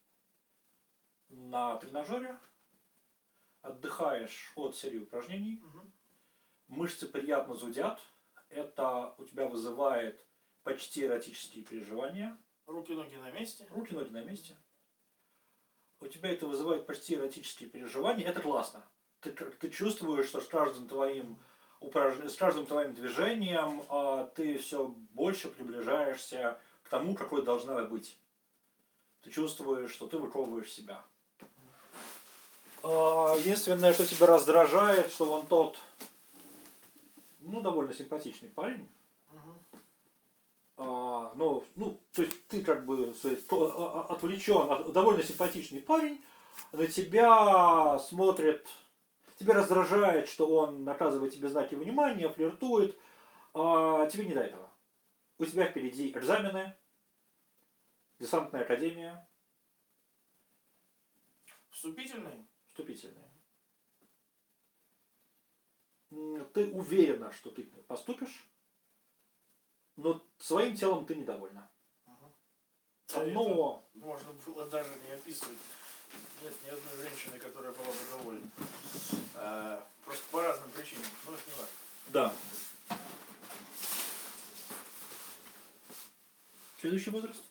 на тренажере, отдыхаешь от серии упражнений, Мгм. мышцы приятно зудят, это у тебя вызывает почти эротические переживания, Руки-ноги на месте. руки, ноги на месте. У тебя это вызывает почти эротические переживания, это классно. Ты, ты чувствуешь, что с каждым твоим упражнением, с каждым твоим движением а, ты все больше приближаешься к тому, какой должна быть. Ты чувствуешь, что ты выковываешь себя. А, единственное, что тебя раздражает, что он тот, ну, довольно симпатичный парень. Мгм. А, ну, ну, то есть ты как бы сказать, то- а- отвлечен, а- довольно симпатичный парень, на тебя смотрит, тебя раздражает, что он наказывает тебе знаки внимания, флиртует, а тебе не до этого. У тебя впереди экзамены, десантная академия, Вступительный. вступительные. М, Ты уверена, что ты поступишь, но своим телом ты недовольна. Мгм. Но Это можно было даже не описывать. Нет ни одной женщины, которая была бы довольна. А, просто по разным причинам. Ну, это не важно. да. Следующий возраст?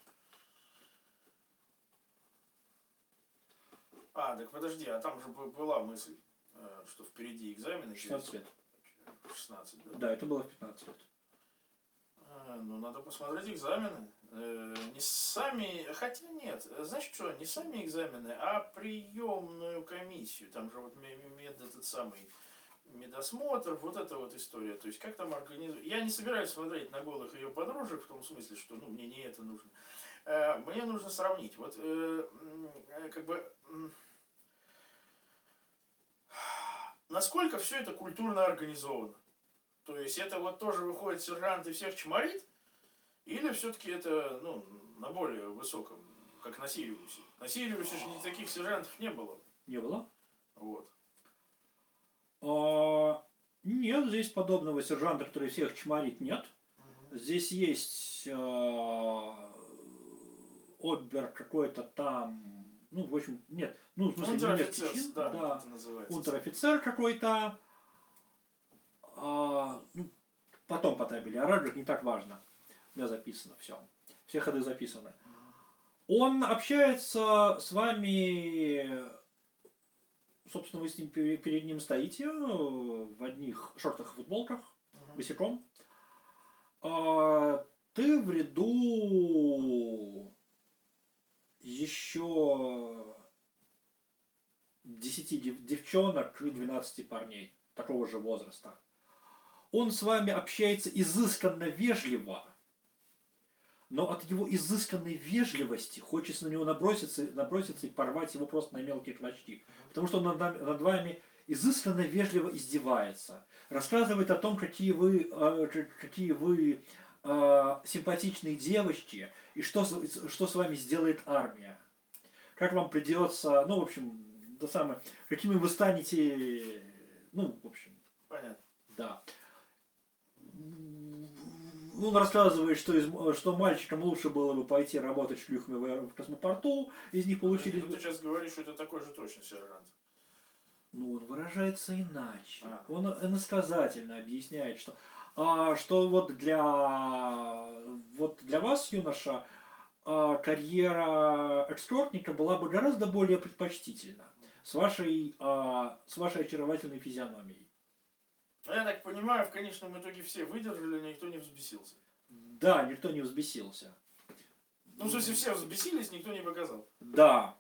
А, так подожди, а там же б- была мысль, э, что впереди экзамены. через шестнадцать лет. шестнадцать, да? Да, это было в пятнадцать лет. А, ну, надо посмотреть экзамены. Э, не сами, хотя нет, знаешь что, не сами экзамены, а приемную комиссию. Там же вот ме- ме- мед этот самый медосмотр, вот эта вот история. То есть как там организовать. Я не собираюсь смотреть на голых ее подружек, в том смысле, что ну, мне не это нужно. Э, мне нужно сравнить. Вот э, м, э, как бы м, насколько все это культурно организовано. То есть это вот тоже выходит сержант и всех чморит, или все-таки это ну, на более высоком, как на Сириусе. На Сириусе же никаких сержантов не было. Не было? Вот. А, нет, здесь подобного сержанта, который всех чморит, нет. Здесь есть а, обер какой-то там, ну, в общем, нет, ну, в смысле, немецкий Унтер-офицер, чин, да, да, это называется. унтер-офицер какой-то, а, ну, потом по табели, а Раджик не так важно, у меня записано все, все ходы записаны. Он общается с вами, собственно, вы с ним перед перед ним стоите в одних шортах и футболках, Мгм. босиком. А, ты в ряду еще десяти дев- девчонок и двенадцати парней такого же возраста. Он с вами общается изысканно вежливо, но от его изысканной вежливости хочется на него наброситься, наброситься и порвать его просто на мелкие клочки. Потому что он над, нами- над вами изысканно вежливо издевается. Рассказывает о том, какие вы, э, к- какие вы э, симпатичные девочки и что, с- что с вами сделает армия. Как вам придется, ну, в общем, то самое, какими вы станете, ну, в общем, Понятно. да. Он рассказывает, что, из, что мальчикам лучше было бы пойти работать шлюхами в, в космопорту, из них получились Ну, бы... ты сейчас говоришь, что это такой же точно сержант. Ну, он выражается иначе. А. Он иносказательно объясняет, что, а, что вот для, вот для вас, юноша, а, карьера экскортника была бы гораздо более предпочтительна с вашей, а, с вашей очаровательной физиономией. Ну, я так понимаю, в конечном итоге все выдержали, никто не взбесился. Да, никто не взбесился. Ну, в смысле, все взбесились, никто не показал. Да.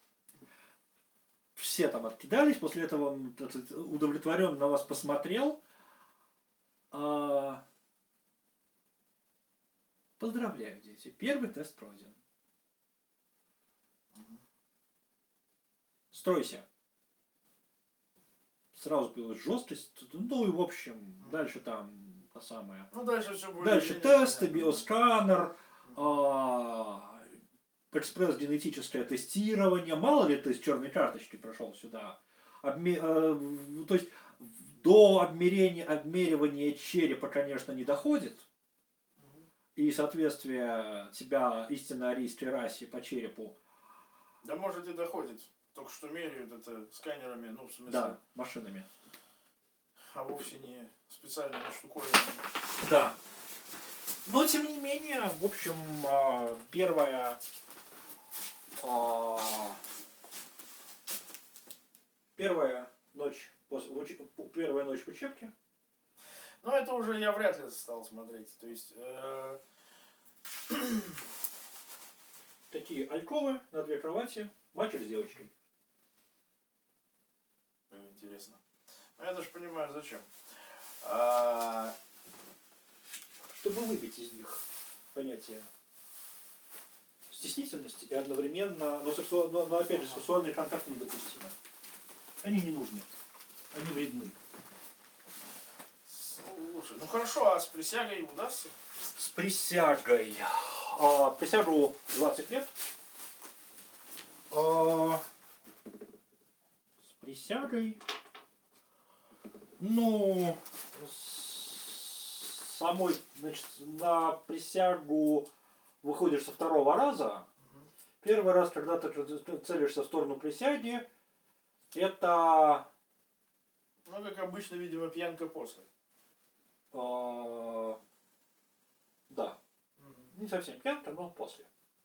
Все там откидались, после этого он удовлетворенно на вас посмотрел. А, Поздравляю, дети. Первый тест пройден. Стройся. Сразу появилась жесткость. Ну и в общем, дальше там та самая. Ну, дальше все будет. Дальше тесты, биосканер, а, экспресс-генетическое тестирование. Мало ли ты с черной карточки прошел сюда. Обме- э, то есть до обмерения, обмеривания черепа, конечно, не доходит. И соответствие тебя истинно арийской расе по черепу. Да может и доходит. Только что меряют это сканерами, ну в смысле. Да, машинами. А вовсе не специальными штуковинами. Да. Но тем не менее, в общем, а, первая а, первая ночь после уч- первая ночь в учебке. Ну это уже я вряд ли стал смотреть. То есть э, Такие альковы на две кровати, мальчик с девочкой. интересно. Ну я даже понимаю зачем. А, Чтобы выбить из них понятие стеснительности и одновременно, но, сексу- но, но опять же, сексуальный контакт недопустимы. Они не нужны. Они вредны. слушай, ну хорошо, а с присягой удастся? С присягой. А, присягу двадцать лет. А, с присягой. Ну, с самой, значит, на присягу выходишь со второго раза. Первый раз, когда ты целишься в сторону присяги, это Ну, как обычно, видимо, пьянка после. а, да, не совсем пьянка, но после.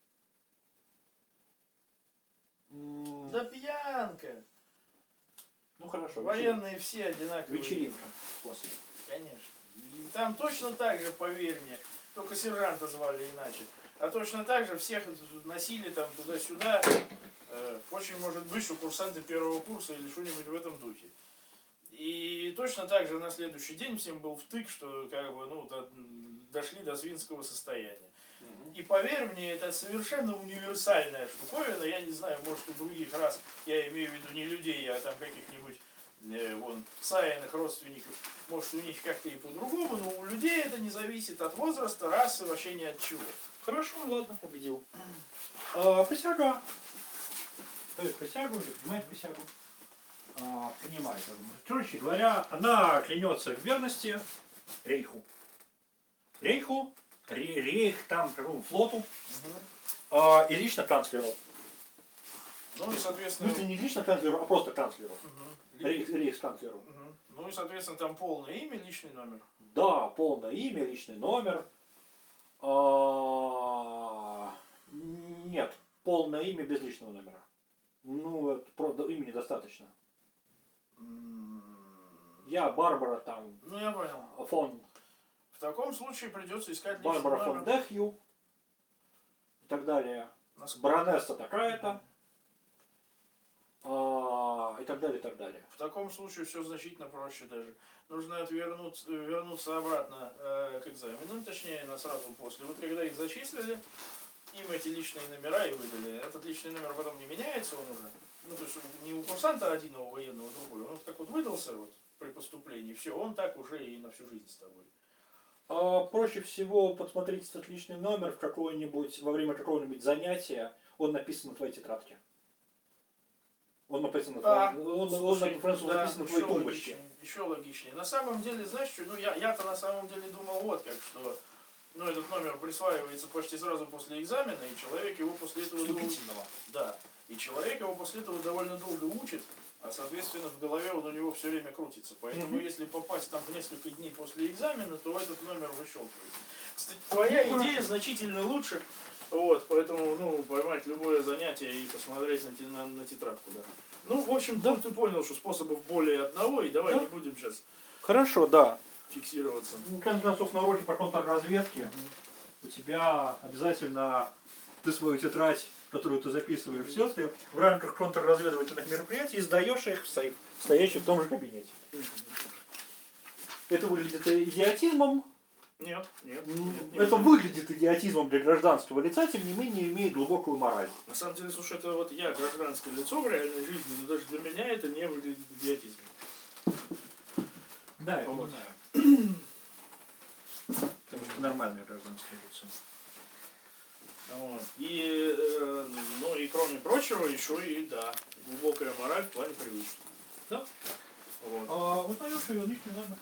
М, Да пьянка! Ну хорошо, Военные все одинаковые. вечеринка после. Конечно. И там точно так же, поверь мне, только сержанта звали иначе. А точно так же всех носили там туда-сюда. Э, очень может быть, что курсанты первого курса или что-нибудь в этом духе. И точно так же на следующий день всем был втык, что как бы, ну, до- дошли до свинского состояния. И поверь мне, это совершенно универсальная штуковина. Я не знаю, может у других рас, я имею в виду не людей, а там каких-нибудь э, вон, саяных родственников, может у них как-то и по-другому, но у людей это не зависит от возраста, расы, вообще ни от чего. Хорошо, ладно, победил. А, присяга. Дает присягу, или принимает присягу. А, принимает, я думаю. Короче говоря, она клянется в верности Рейху. Рейху, Ре- Рейх там, какому флоту, а, и лично канцлеру. Ну и В соответственно. смысле, не лично канцлеру, а просто канцлеру. Мгм. Рейх, рейхсканцлеру. Мгм. Ну и соответственно там полное имя, личный номер. Да, полное имя, личный номер. А, Нет, полное имя без личного номера. Ну, это просто имени достаточно. М, Я Барбара там, Ну я понял. фон, В таком случае придется искать личный Барбара фон номер. Дехью и так далее. Насколько- Баронесса такая-то. а, И так далее, и так далее. В таком случае все значительно проще даже. Нужно отвернуться, вернуться обратно э, к экзаменам, точнее, на сразу после. Вот когда их зачислили, им эти личные номера и выдали. Этот личный номер потом не меняется, он уже. Ну, то есть не у курсанта один, а у военного другой. Он как вот выдался вот, при поступлении, все, он так уже и на всю жизнь с тобой. А, проще всего подсмотреть этот личный номер в какой-нибудь, во время какого-нибудь занятия. Он написан на твоей тетрадке. Он написан на А, твоей, он, он, слушай, написан да, написан на твоей еще тумбочке. логичнее, еще логичнее. На самом деле, знаешь что, ну я, я-то на самом деле думал вот как, что ну, этот номер присваивается почти сразу после экзамена, и человек его после этого долго, Вступительного. да, и человек его после этого довольно долго учит, а соответственно в голове он у него все время крутится. Поэтому Мгм. если попасть там в несколько дней после экзамена, то этот номер выщелкивается. Кстати, твоя Ну, идея значительно лучше, Вот, поэтому, ну, поймать любое занятие и посмотреть на, те- на, на тетрадку, да. Ну, в общем, да, ты понял, что способов более одного, и давай Да. не будем сейчас Хорошо, да. фиксироваться. Ну, в конце концов, на уроке по контрразведке у тебя обязательно ты свою тетрадь, которую ты записываешь все, ты в рамках контрразведывательных мероприятий сдаешь их в сейф, стоящий в том же кабинете. Это выглядит идиотизмом. Нет, нет, М, нет, не Это буду. выглядит идиотизмом для гражданского лица, тем не менее имеет глубокую мораль. На самом деле, слушай, это вот я гражданское лицо в реальной жизни, но даже для меня это не выглядит идиотизмом. Да, я Вот. понимаю. Потому что нормальное гражданское лицо. Вот. И, э, ну и кроме прочего, еще и, да, глубокая мораль в плане привычки. Да. Вот. А узнаешь ее лишний надо.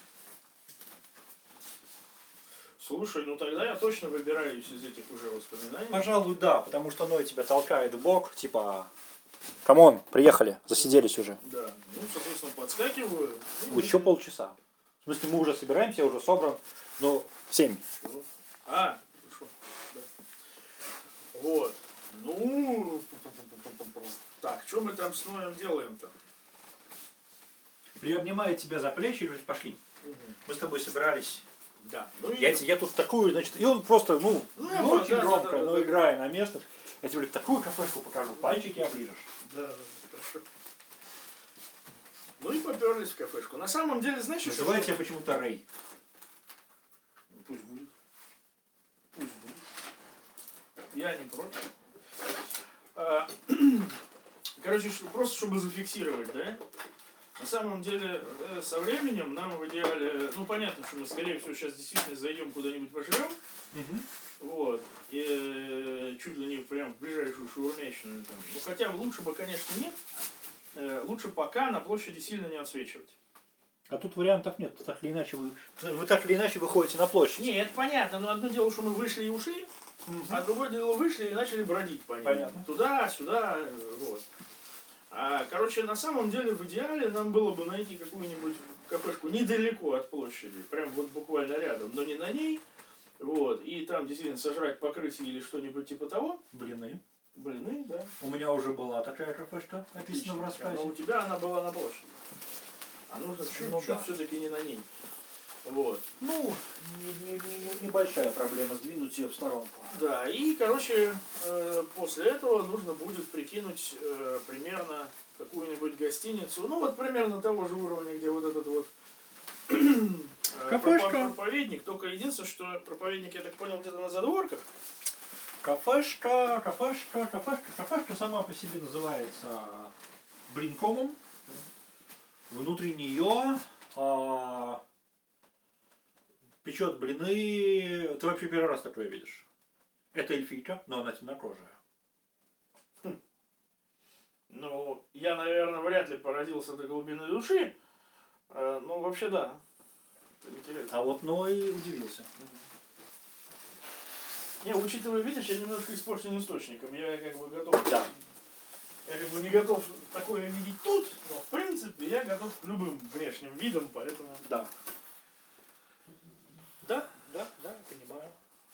Слушай, ну тогда я точно выбираюсь из этих уже воспоминаний. Пожалуй, да, потому что оно тебя толкает в бок, типа, камон, приехали, засиделись уже. Да. Ну, соответственно, подскакиваю. Ну, Еще полчаса. В смысле, мы уже собираемся, я уже собран, но семь. всё. А, хорошо. Да. Вот. Ну, так, что мы там с Ноем делаем-то? Приобнимает тебя за плечи и говорит, пошли. Мы с тобой собирались. Да. Ну, и... Я, те- я тут такую, значит, и он просто, ну, Ну, не я очень да, да, громко, да, да, но да. играя на местных, я тебе говорю, такую кафешку покажу, пальчики оближешь. Да, да, хорошо. Ну и поперлись в кафешку. На самом деле, знаешь, еще Называет что- тебя почему-то Рэй. Ну, пусть будет. Пусть будет. Я не против. А, Короче, ш- просто чтобы зафиксировать, да? На самом деле, э, со временем нам в идеале, ну понятно, что мы, скорее всего, сейчас действительно зайдем куда-нибудь пожрем, вот, и э, чуть ли не прям в ближайшую шаурмечную там. Ну хотя бы лучше бы, конечно, нет. Э, Лучше пока на площади сильно не отсвечивать. А тут вариантов нет, так или иначе вы... Вы так или иначе выходите на площадь. Не, это понятно, но одно дело, что мы вышли и ушли, а другое дело вышли и начали бродить по ним. Понятно. Туда, сюда, э, вот. А, короче, на самом деле, в идеале нам было бы найти какую-нибудь кафешку недалеко от площади, прям вот буквально рядом, но не на ней, вот, и там действительно сожрать покрытие или что-нибудь типа того. Блины. Блины, да. У меня уже была такая кафешка, описана в Отлично. Но рассказе. у тебя она была на площади. А нужно чуть-чуть Ну да. все-таки не на ней. Вот. Ну, не- не- не- не- небольшая проблема сдвинуть ее в сторонку. Да, и, короче, э, после этого нужно будет прикинуть э, примерно какую-нибудь гостиницу, ну вот примерно того же уровня, где вот этот вот э, Кафешка. пропо- проповедник, только единственное, что проповедник, я так понял, где-то на задворках. Кафешка, кафешка, кафешка. Кафешка сама по себе называется блинкомом. Внутри нее а, печет блины. Ты вообще первый раз такое видишь. Это эльфийка, но она темнокожая. Ну, я, наверное, вряд ли породился до глубины души. Э, ну, вообще, да. Это интересно. А вот Ной удивился. Не, учитывая, видишь, я немножко испорчен источником. Я как бы готов. Да. Я как бы не готов такое видеть тут, но в принципе я готов к любым внешним видам, поэтому. Да. Да, да, да, понимаю.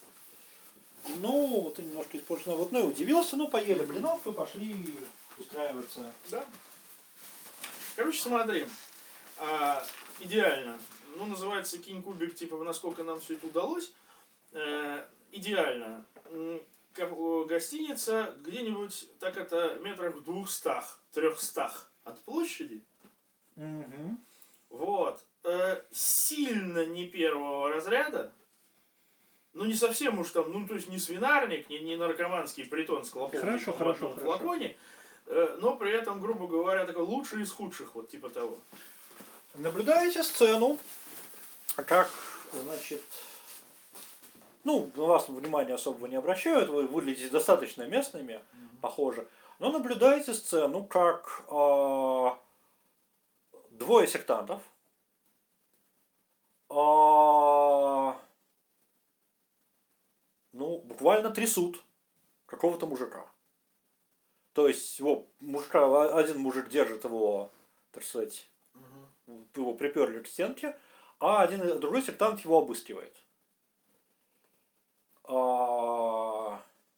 Ну, ты немножко испорчен. Вот, ну и удивился, ну поели блинов. Блинов и пошли устраиваться. Да. Короче, смотри. А, идеально. Ну, называется кинь кубик, типа, насколько нам все это удалось. Э, идеально. М, ка- о, Гостиница где-нибудь, так это, метрах в двухстах, трехстах от площади. Угу. Вот. Э, сильно не первого разряда. Ну, не совсем уж там, ну, то есть не свинарник, не, не наркоманский притон с клопом Хорошо, в хорошо, одном хорошо. флаконе. Э, но при этом, грубо говоря, такой лучший из худших, вот типа того. Наблюдаете сцену, как, значит, ну, на вас внимания особого не обращают, вы выглядите достаточно местными, похоже, но наблюдаете сцену, как а, двое сектантов а, ну, буквально трясут какого-то мужика. То есть его мужика, один мужик держит его, так сказать, его приперли к стенке, а один другой сектант его обыскивает. А,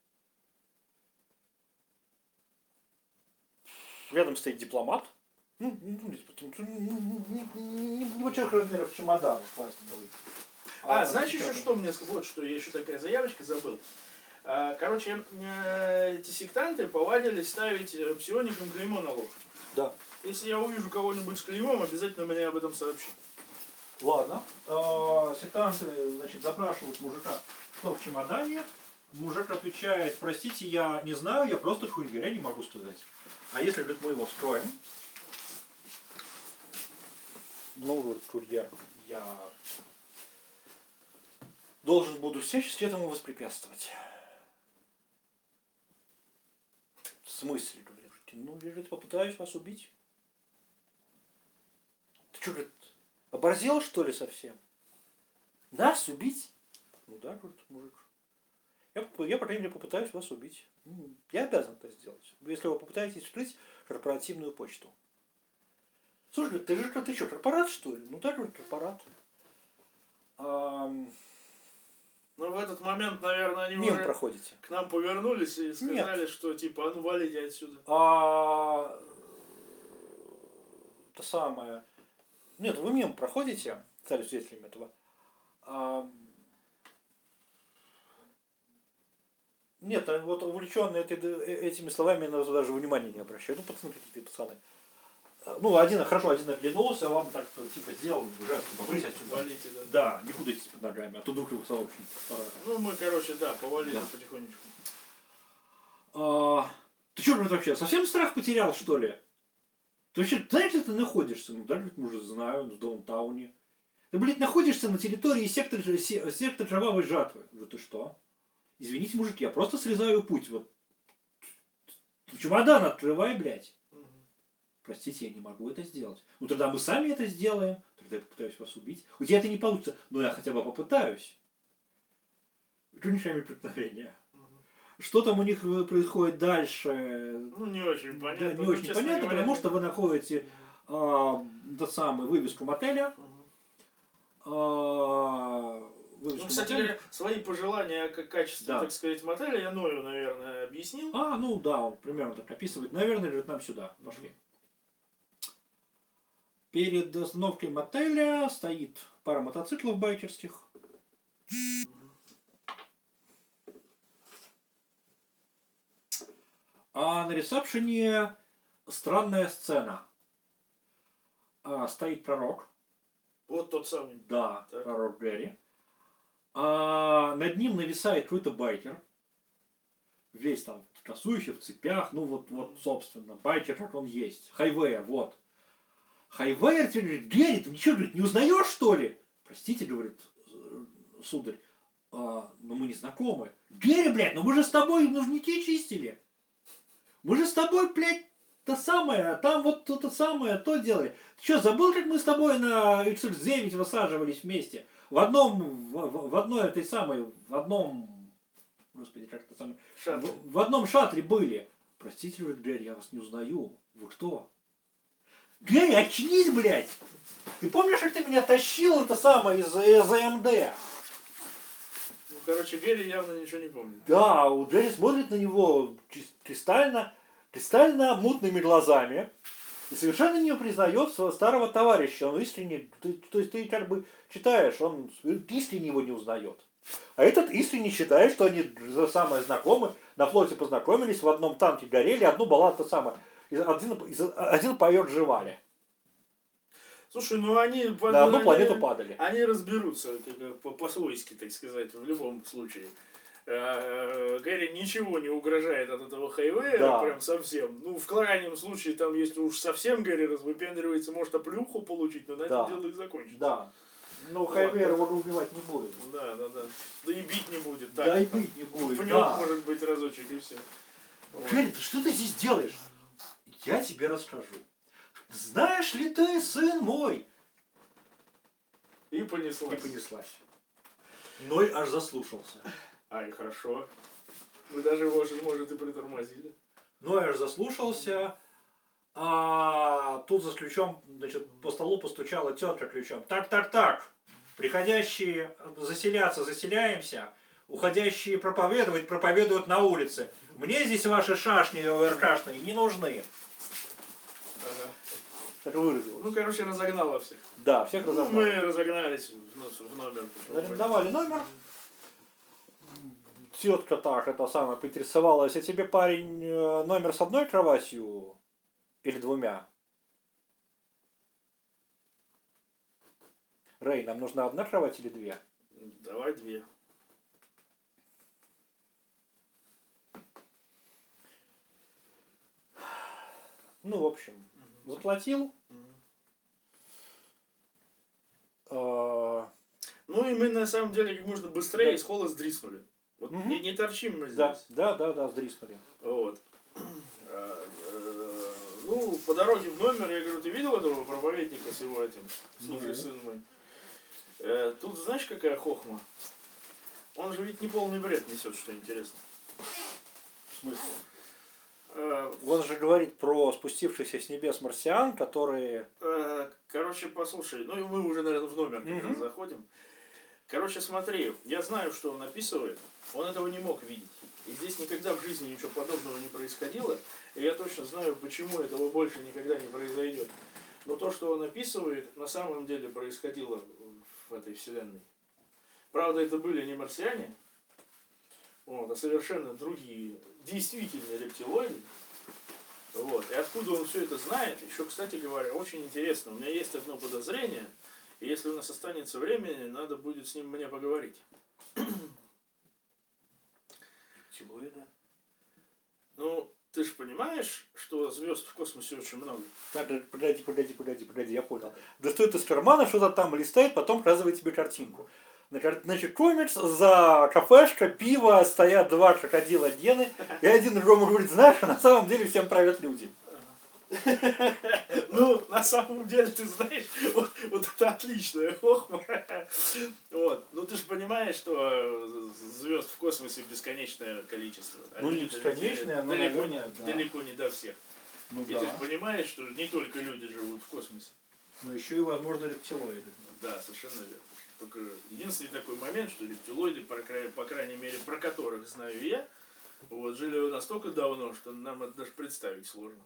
рядом стоит дипломат. Ну, ну, небольших размеров чемодан пластиковый. А, знаешь еще что мне сказал? Вот что, я еще такая заявочка забыл. А, Короче, э, эти сектанты повадились ставить э, псионикам клеймо на лоб. Да. Если я увижу кого-нибудь с клеймом, обязательно мне об этом сообщи. Ладно. А, Сектанты, значит, запрашивают мужика, что в чемодане. Мужик отвечает: простите, я не знаю, я просто хуйня, не могу сказать. А если, говорит, мы его вскроем, Ну, вот, курьер, я должен буду всячески этому воспрепятствовать. В смысле, говорит? Ну, я, говорит, попытаюсь вас убить. Ты что, говорит, оборзел, что ли, совсем? Нас убить? Ну да, говорит мужик. Я, поп- я, по крайней мере, попытаюсь вас убить. Ну, я обязан это сделать. Если вы попытаетесь вскрыть корпоративную почту. Слушай, говорит, ты же ты что, корпорат, что ли? Ну так, говорит, корпорат. Ам, Но в этот момент, наверное, они Мимо уже проходите. к нам повернулись и сказали, что типа, а ну валите отсюда. А, то самое. Нет, вы мимо проходите, стали свидетелями этого. А, нет, а вот увлеченные этой- этими словами на даже внимания не обращают. Ну, пацаны какие-то пацаны. А, Ну, один, хорошо, один оглянулся, вам так типа сделал жест, побрысь отсюда. Валите, да. Да, не путайтесь под ногами, а то вдруг его сообщник. Ну, мы, короче, да, повалили Да. потихонечку. А, ты что, говорит, вообще, совсем страх потерял, что ли? Ты вообще знаешь, где ты находишься? Ну, да, говорит, мы уже знаем, в Даунтауне. Ты, блядь, находишься на территории сектора, се- сектора кровавой жатвы. Говорю, ты что? Извините, мужики, я просто срезаю путь. Вот. Чемодан открывай, блядь. Мгм. Простите, я не могу это сделать. Ну тогда мы сами это сделаем. Тогда я попытаюсь вас убить. У тебя это не получится, но я хотя бы попытаюсь. Уменьшаем преткновения. Мгм. Что там у них э, происходит дальше? Ну, не очень Да, понятно. не Ну, очень честно понятно, говоря, потому что вы находите а, тот самый вывеску мотеля. Мгм. а, вывеску Ну, кстати мотеля. говоря, свои пожелания к качеству, Да. так сказать, мотеля я Ною, наверное, объяснил. А, ну да, он примерно так описывает. Наверное, говорит, нам сюда. Пошли. Перед остановкой мотеля стоит пара мотоциклов байкерских. А на ресепшене странная сцена. А, стоит пророк. Вот тот самый. Да, Так. пророк Гэри. А над ним нависает какой-то байкер. Весь там в косующих, в цепях. Ну вот, вот, собственно, байкер, как он есть. Хайвейер, вот. Хайвейер тебе говорит: Гэри, ты ничего, говорит, не узнаешь, что ли? Простите, говорит э, сударь, а, но мы не знакомы. Гэри, блядь, ну мы же с тобой нужники чистили. Мы же с тобой, блядь, то самое, а там вот то, то самое, то делали. Ты что, забыл, как мы с тобой на икс икс девять высаживались вместе? В одном, в, в- в одной этой самой, в одном, господи, как это самое, Шаттл. в, в одном шаттле были. Простите, говорит Гэри, я вас не узнаю. Вы кто? Гэри, очнись, блядь! Ты помнишь, как ты меня тащил это самое из из эм дэ? Ну, короче, Гэри явно ничего не помнит. Да, у Гэри смотрит на него чис- кристально, кристально мутными глазами и совершенно не признает своего старого товарища. Он искренне, ты- то есть ты как бы читаешь, он искренне его не узнает. А этот искренне считает, что они за самое знакомы, на флоте познакомились, в одном танке горели, одну балладу то самое. и Один, из- один поет жевали. Слушай, ну они... На одну они- планету падали. Они разберутся как бы, по- по-свойски, так сказать, в любом случае. Э, Гэри ничего не угрожает от этого хайвея, Да. прям совсем. Ну, в крайнем случае, там, если уж совсем Гэри развыпендривается, может оплюху получить, но на Да. этом дело и закончится. Да. Но Вот. Хайвер его убивать не будет. Да, да, да. Да и бить не будет. Так, Да и быть не будет. пнёт, Да. может быть, разочек и все. Гэри, ты что ты здесь делаешь? Я тебе расскажу. Знаешь ли ты, сын мой? И понеслась. И понеслась. Ной аж заслушался. Ай, хорошо. Мы даже его, же, может, и притормозили. Ной аж заслушался. А тут за ключом, значит, по столу постучала тетка ключом. Так, так, так. Приходящие заселяться, заселяемся. Уходящие проповедовать, проповедуют на улице. Мне здесь ваши шашни ОРКшные не нужны. Ага. Так выразилось. Ну, короче, разогнала всех. Да, всех Ну, разобрали. мы разогнались в, ну, в номер. Арендовали номер. Тетка так, это самое, поинтересовалась, а тебе, парень, э, номер с одной кроватью или двумя? Рэй, нам нужна одна кровать или две? Давай две. Ну, в общем, заплатил. э, Ну и мы на самом деле как можно быстрее Да. из холла сдриснули. Вот Мгм. не, не торчим мы здесь. Да, да, да, да, сдриснули. Вот. А, э, Ну, по дороге в номер, я говорю, ты видел этого проповедника с его этим? Слушай, Ну. сын мой. Э, Тут знаешь, какая хохма? Он же ведь не полный бред несет, что интересно. В смысле? Э, Он же говорит про спустившихся с небес марсиан, которые... э, Короче, послушай, ну и мы уже, наверное, в номер как Мгм. раз заходим. Короче, смотри, я знаю, что он описывает, он этого не мог видеть. И здесь никогда в жизни ничего подобного не происходило, и я точно знаю, почему этого больше никогда не произойдет. Но то, что он описывает, на самом деле происходило в этой вселенной. Правда, это были не марсиане, вот, а совершенно другие, действительно рептилоиды. Вот. И откуда он все это знает, еще, кстати говоря, очень интересно. У меня есть одно подозрение, и если у нас останется времени, надо будет с ним мне поговорить. Рептилоиды. Ну, ты же понимаешь, что звезд в космосе очень много. Так, погоди, погоди, погоди, погоди, я понял. Достает из кармана, что-то там листает, потом показывает тебе картинку. Значит, комикс, за кафешка, пиво, стоят два крокодила Гены, и один другому говорит, знаешь, а на самом деле всем правят люди. Ну, на самом деле, ты знаешь, вот, вот это отличная хохма. Вот. Ну, ты же понимаешь, что звезд в космосе бесконечное количество. Ну, не Они бесконечное, но, далеко, наверное, да. далеко не до всех. Ну И ты же да. понимаешь, что не только люди живут в космосе. Но еще и, возможно, рептилоиды. Да, совершенно верно. Только единственный такой момент, что рептилоиды, по, край- по крайней мере, про которых знаю я, вот, жили настолько давно, что нам это даже представить сложно.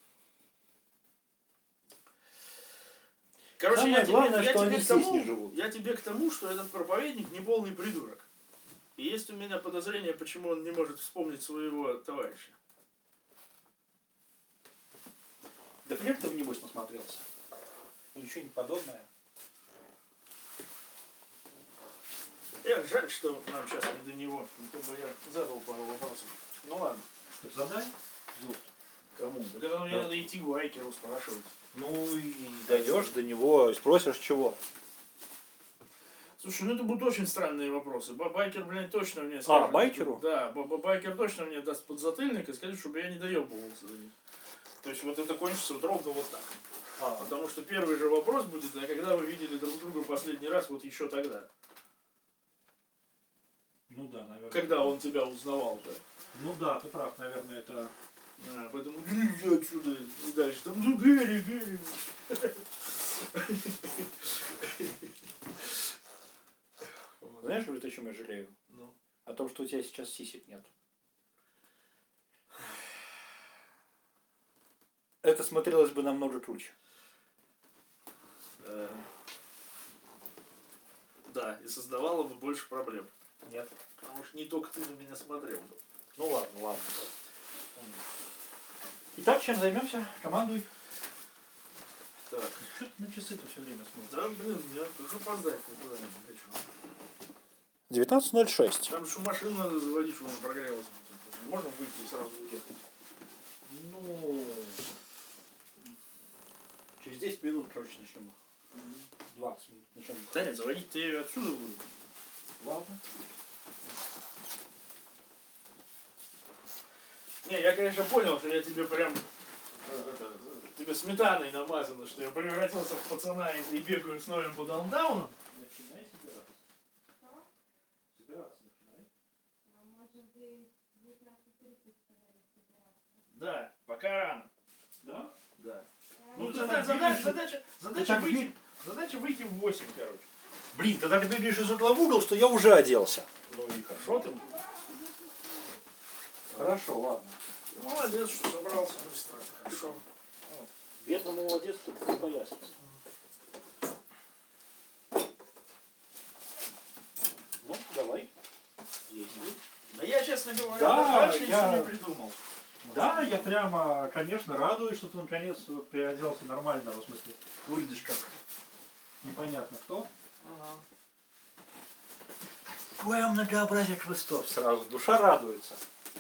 Короче, Самое я тебе, главное, я что тебе они к здесь тому, не живут. я тебе к тому, что этот проповедник не полный придурок. И есть у меня подозрение, почему он не может вспомнить своего товарища. Да прям ты, небось, насмотрелся. Или что-нибудь подобное. Эх, жаль, что нам сейчас не до него. Не то бы я задал пару вопросов. Ну ладно. Что, задай? Зуб. Кому? Да когда мне надо идти Гуайкеру спрашивать. Ну и дойдешь до него и спросишь чего. Слушай, ну это будут очень странные вопросы. Ба- Байкер, блядь, точно мне скажет. байкеру? Да, ба- ба- байкер точно мне даст подзатыльник и скажет, чтобы я не доебывался за них. То есть вот это кончится вот ровно вот так. А, Потому что первый же вопрос будет, а когда вы видели друг друга последний раз, вот еще тогда. Ну да, наверное. Когда он тебя узнавал-то. Ну да, ты прав, наверное, это... А, поэтому Гри, отсюда и дальше. Там, ну, Гэри, Гэри. знаешь, говорит, о чем я жалею? Ну. О том, что у тебя сейчас сисек нет. Это смотрелось бы намного круче. Э, Да, и создавало бы больше проблем. Нет. Потому что не только ты на меня смотрел бы. Ну ладно, ладно. Итак, чем займемся? Командуй. Так. Что ты на часы-то все время смотришь? Да, блин, я тоже опоздать никуда не хочу. девятнадцать ноль шесть. Там же машину надо заводить, чтобы он прогрелся. Можно выйти и сразу уехать? Ну... Через десять минут, короче, начнем. двадцать минут. Начнем. Да нет, заводить-то я её отсюда буду. Ладно. Не, я, конечно, понял, что я тебе прям... э, это, тебе сметаной намазано, что я превратился в пацана и, и бегаю с новым по даунтауну. Начинай собираться. Собираться начинай. Да, пока рано. Да? Да. Ну, Ну, ты задача, так задача, бегаешь. задача, задача, так выйти, бег- задача выйти в восемь, короче. Блин, ты так бегаешь из угла в угол, что я уже оделся. Ну и хорошо ты. Хорошо, ладно. Молодец, что собрался быстро. Хорошо. Вот. Бедному молодец, тут не пояснится. Ну, давай. Действуй. Да я, честно говоря, Да, дальше я- ничего не придумал. Да, я прямо, конечно, радуюсь, что ты наконец переоделся нормально, в смысле, выглядишь как непонятно кто. Ага. Какое многообразие хвостов сразу. Душа радуется.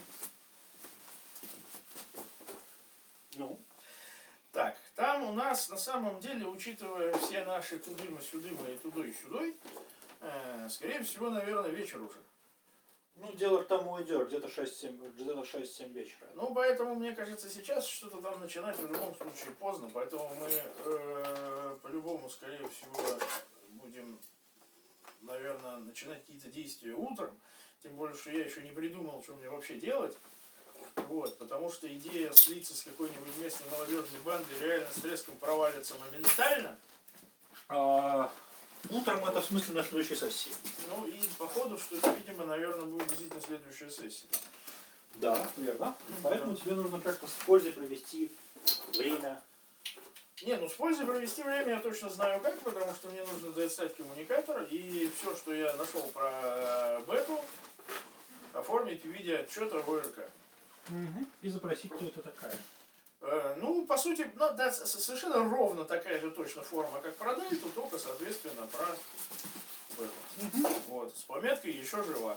Ну, Так, там у нас на самом деле, учитывая все наши тудымы-сюдымы и тудой-сюдой, э, скорее всего, наверное, вечер уже. ну дело к тому идет, где-то шесть-семь, где-то шесть-семь вечера. Ну, поэтому, мне кажется, сейчас что-то там начинать в любом случае поздно, поэтому мы э, по-любому, скорее всего, будем, наверное, начинать какие-то действия утром, тем более, что я еще не придумал, что мне вообще делать, вот, потому что идея слиться с какой-нибудь местной молодежной бандой реально с треском провалится моментально, А, утром это в смысле на следующей сессии. ну и походу, что это, видимо, наверное, будет действительно следующая сессия. Да, верно. Поэтому тебе нужно как-то с пользой провести время. Не, ну с пользой провести время я точно знаю как, потому что мне нужно достать коммуникатор и все, что я нашел про бету, оформить в виде отчета в ОРК. И запросить, кто это такая. Э, ну, по сути, ну, да, с- совершенно ровно такая же точно форма, как про дельту, только, соответственно, про бету. Вот, с пометкой еще жива.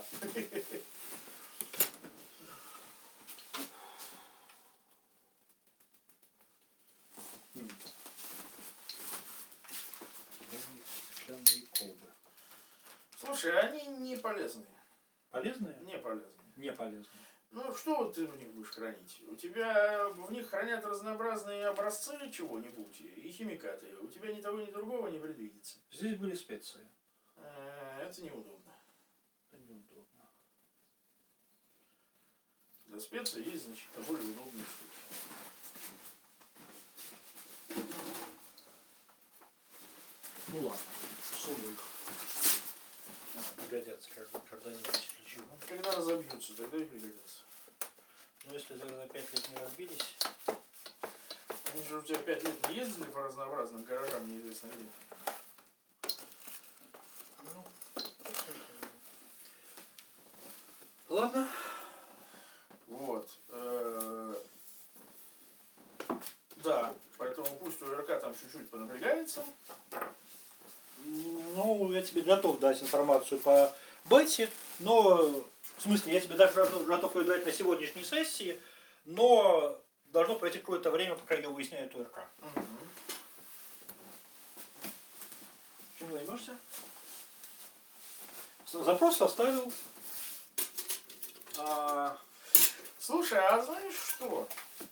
Стеклянные колбы. Слушай, они не полезные. Полезные? Не полезные. Не полезные. Ну, что вот ты в них будешь хранить? У тебя в них хранят разнообразные образцы чего-нибудь и химикаты. У тебя ни того, ни другого не предвидится. Здесь были специи. Э, Это неудобно. Это неудобно. Для специй есть значительно более удобные штуки. Ну ладно, суну их. Пригодятся как- когда-нибудь для чего. Когда разобьются, тогда и пригодятся. Но если за за пять лет не разбились, Они же у тебя пять лет не ездили по разнообразным гаражам неизвестно где. ладно. Вот. Э, Да, поэтому пусть у РК там чуть-чуть понапрягается. Ну, я тебе готов дать информацию по бете, но, в смысле, я тебе даже готов, готов ее дать на сегодняшней сессии, но должно пройти какое-то время, пока ее выясняет УРК. Мгм. Чем займешься? С- Запрос составил. А, Слушай, а знаешь что?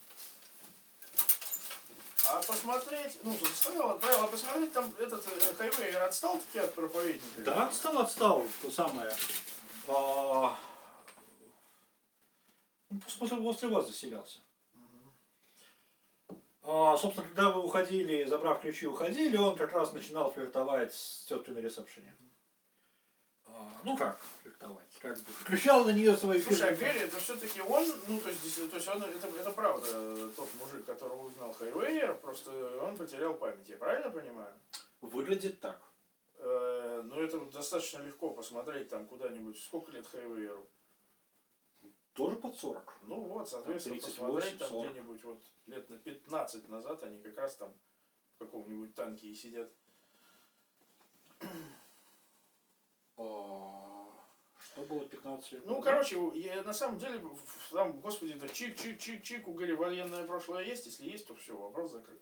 А посмотреть, ну, заставил, отправил, а посмотреть там этот э, хайвей отстал таки от проповедника? Да, отстал, отстал. То самое. а, Он после, после вас заселялся. а, собственно, когда вы уходили, забрав ключи, уходили, он как раз начинал флиртовать с теткой на ресепшене. А, ну как флиртовать? Как бы включал на нее свои Слушай, а фирменные- Гэри, это все-таки он, ну, то есть, здесь- то есть он, это, это правда, тот мужик, которого узнал Хайвейер, просто он потерял память, я правильно понимаю? Выглядит так. Э, ну, это достаточно легко посмотреть там куда-нибудь, сколько лет Хайвейеру. Тоже под сорок. Ну вот, соответственно, тридцать посмотреть восемь там сорок. где-нибудь вот лет на пятнадцать назад они как раз там в каком-нибудь танке и сидят. А, Что было пятнадцать лет Ну, назад? короче, я, на самом деле, в- там, господи, это чик-чик-чик-чик, у Гэри военное прошлое есть, если есть, то все, вопрос закрыт.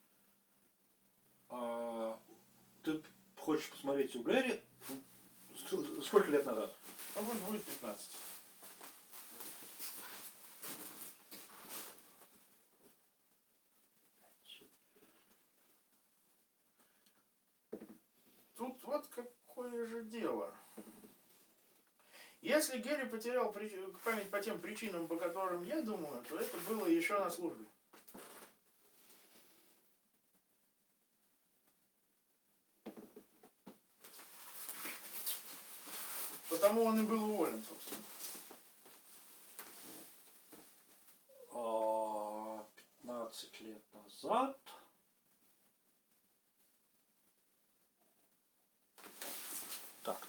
А, ты хочешь посмотреть у Гэри? Ск- Сколько лет назад? Ну, пусть будет пятнадцать. Тут вот какое же дело. Если Гэри потерял при- память по тем причинам, по которым я думаю, то это было еще на службе. Потому он и был уволен, собственно. А, пятнадцать лет назад.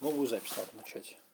Новую запись надо начать.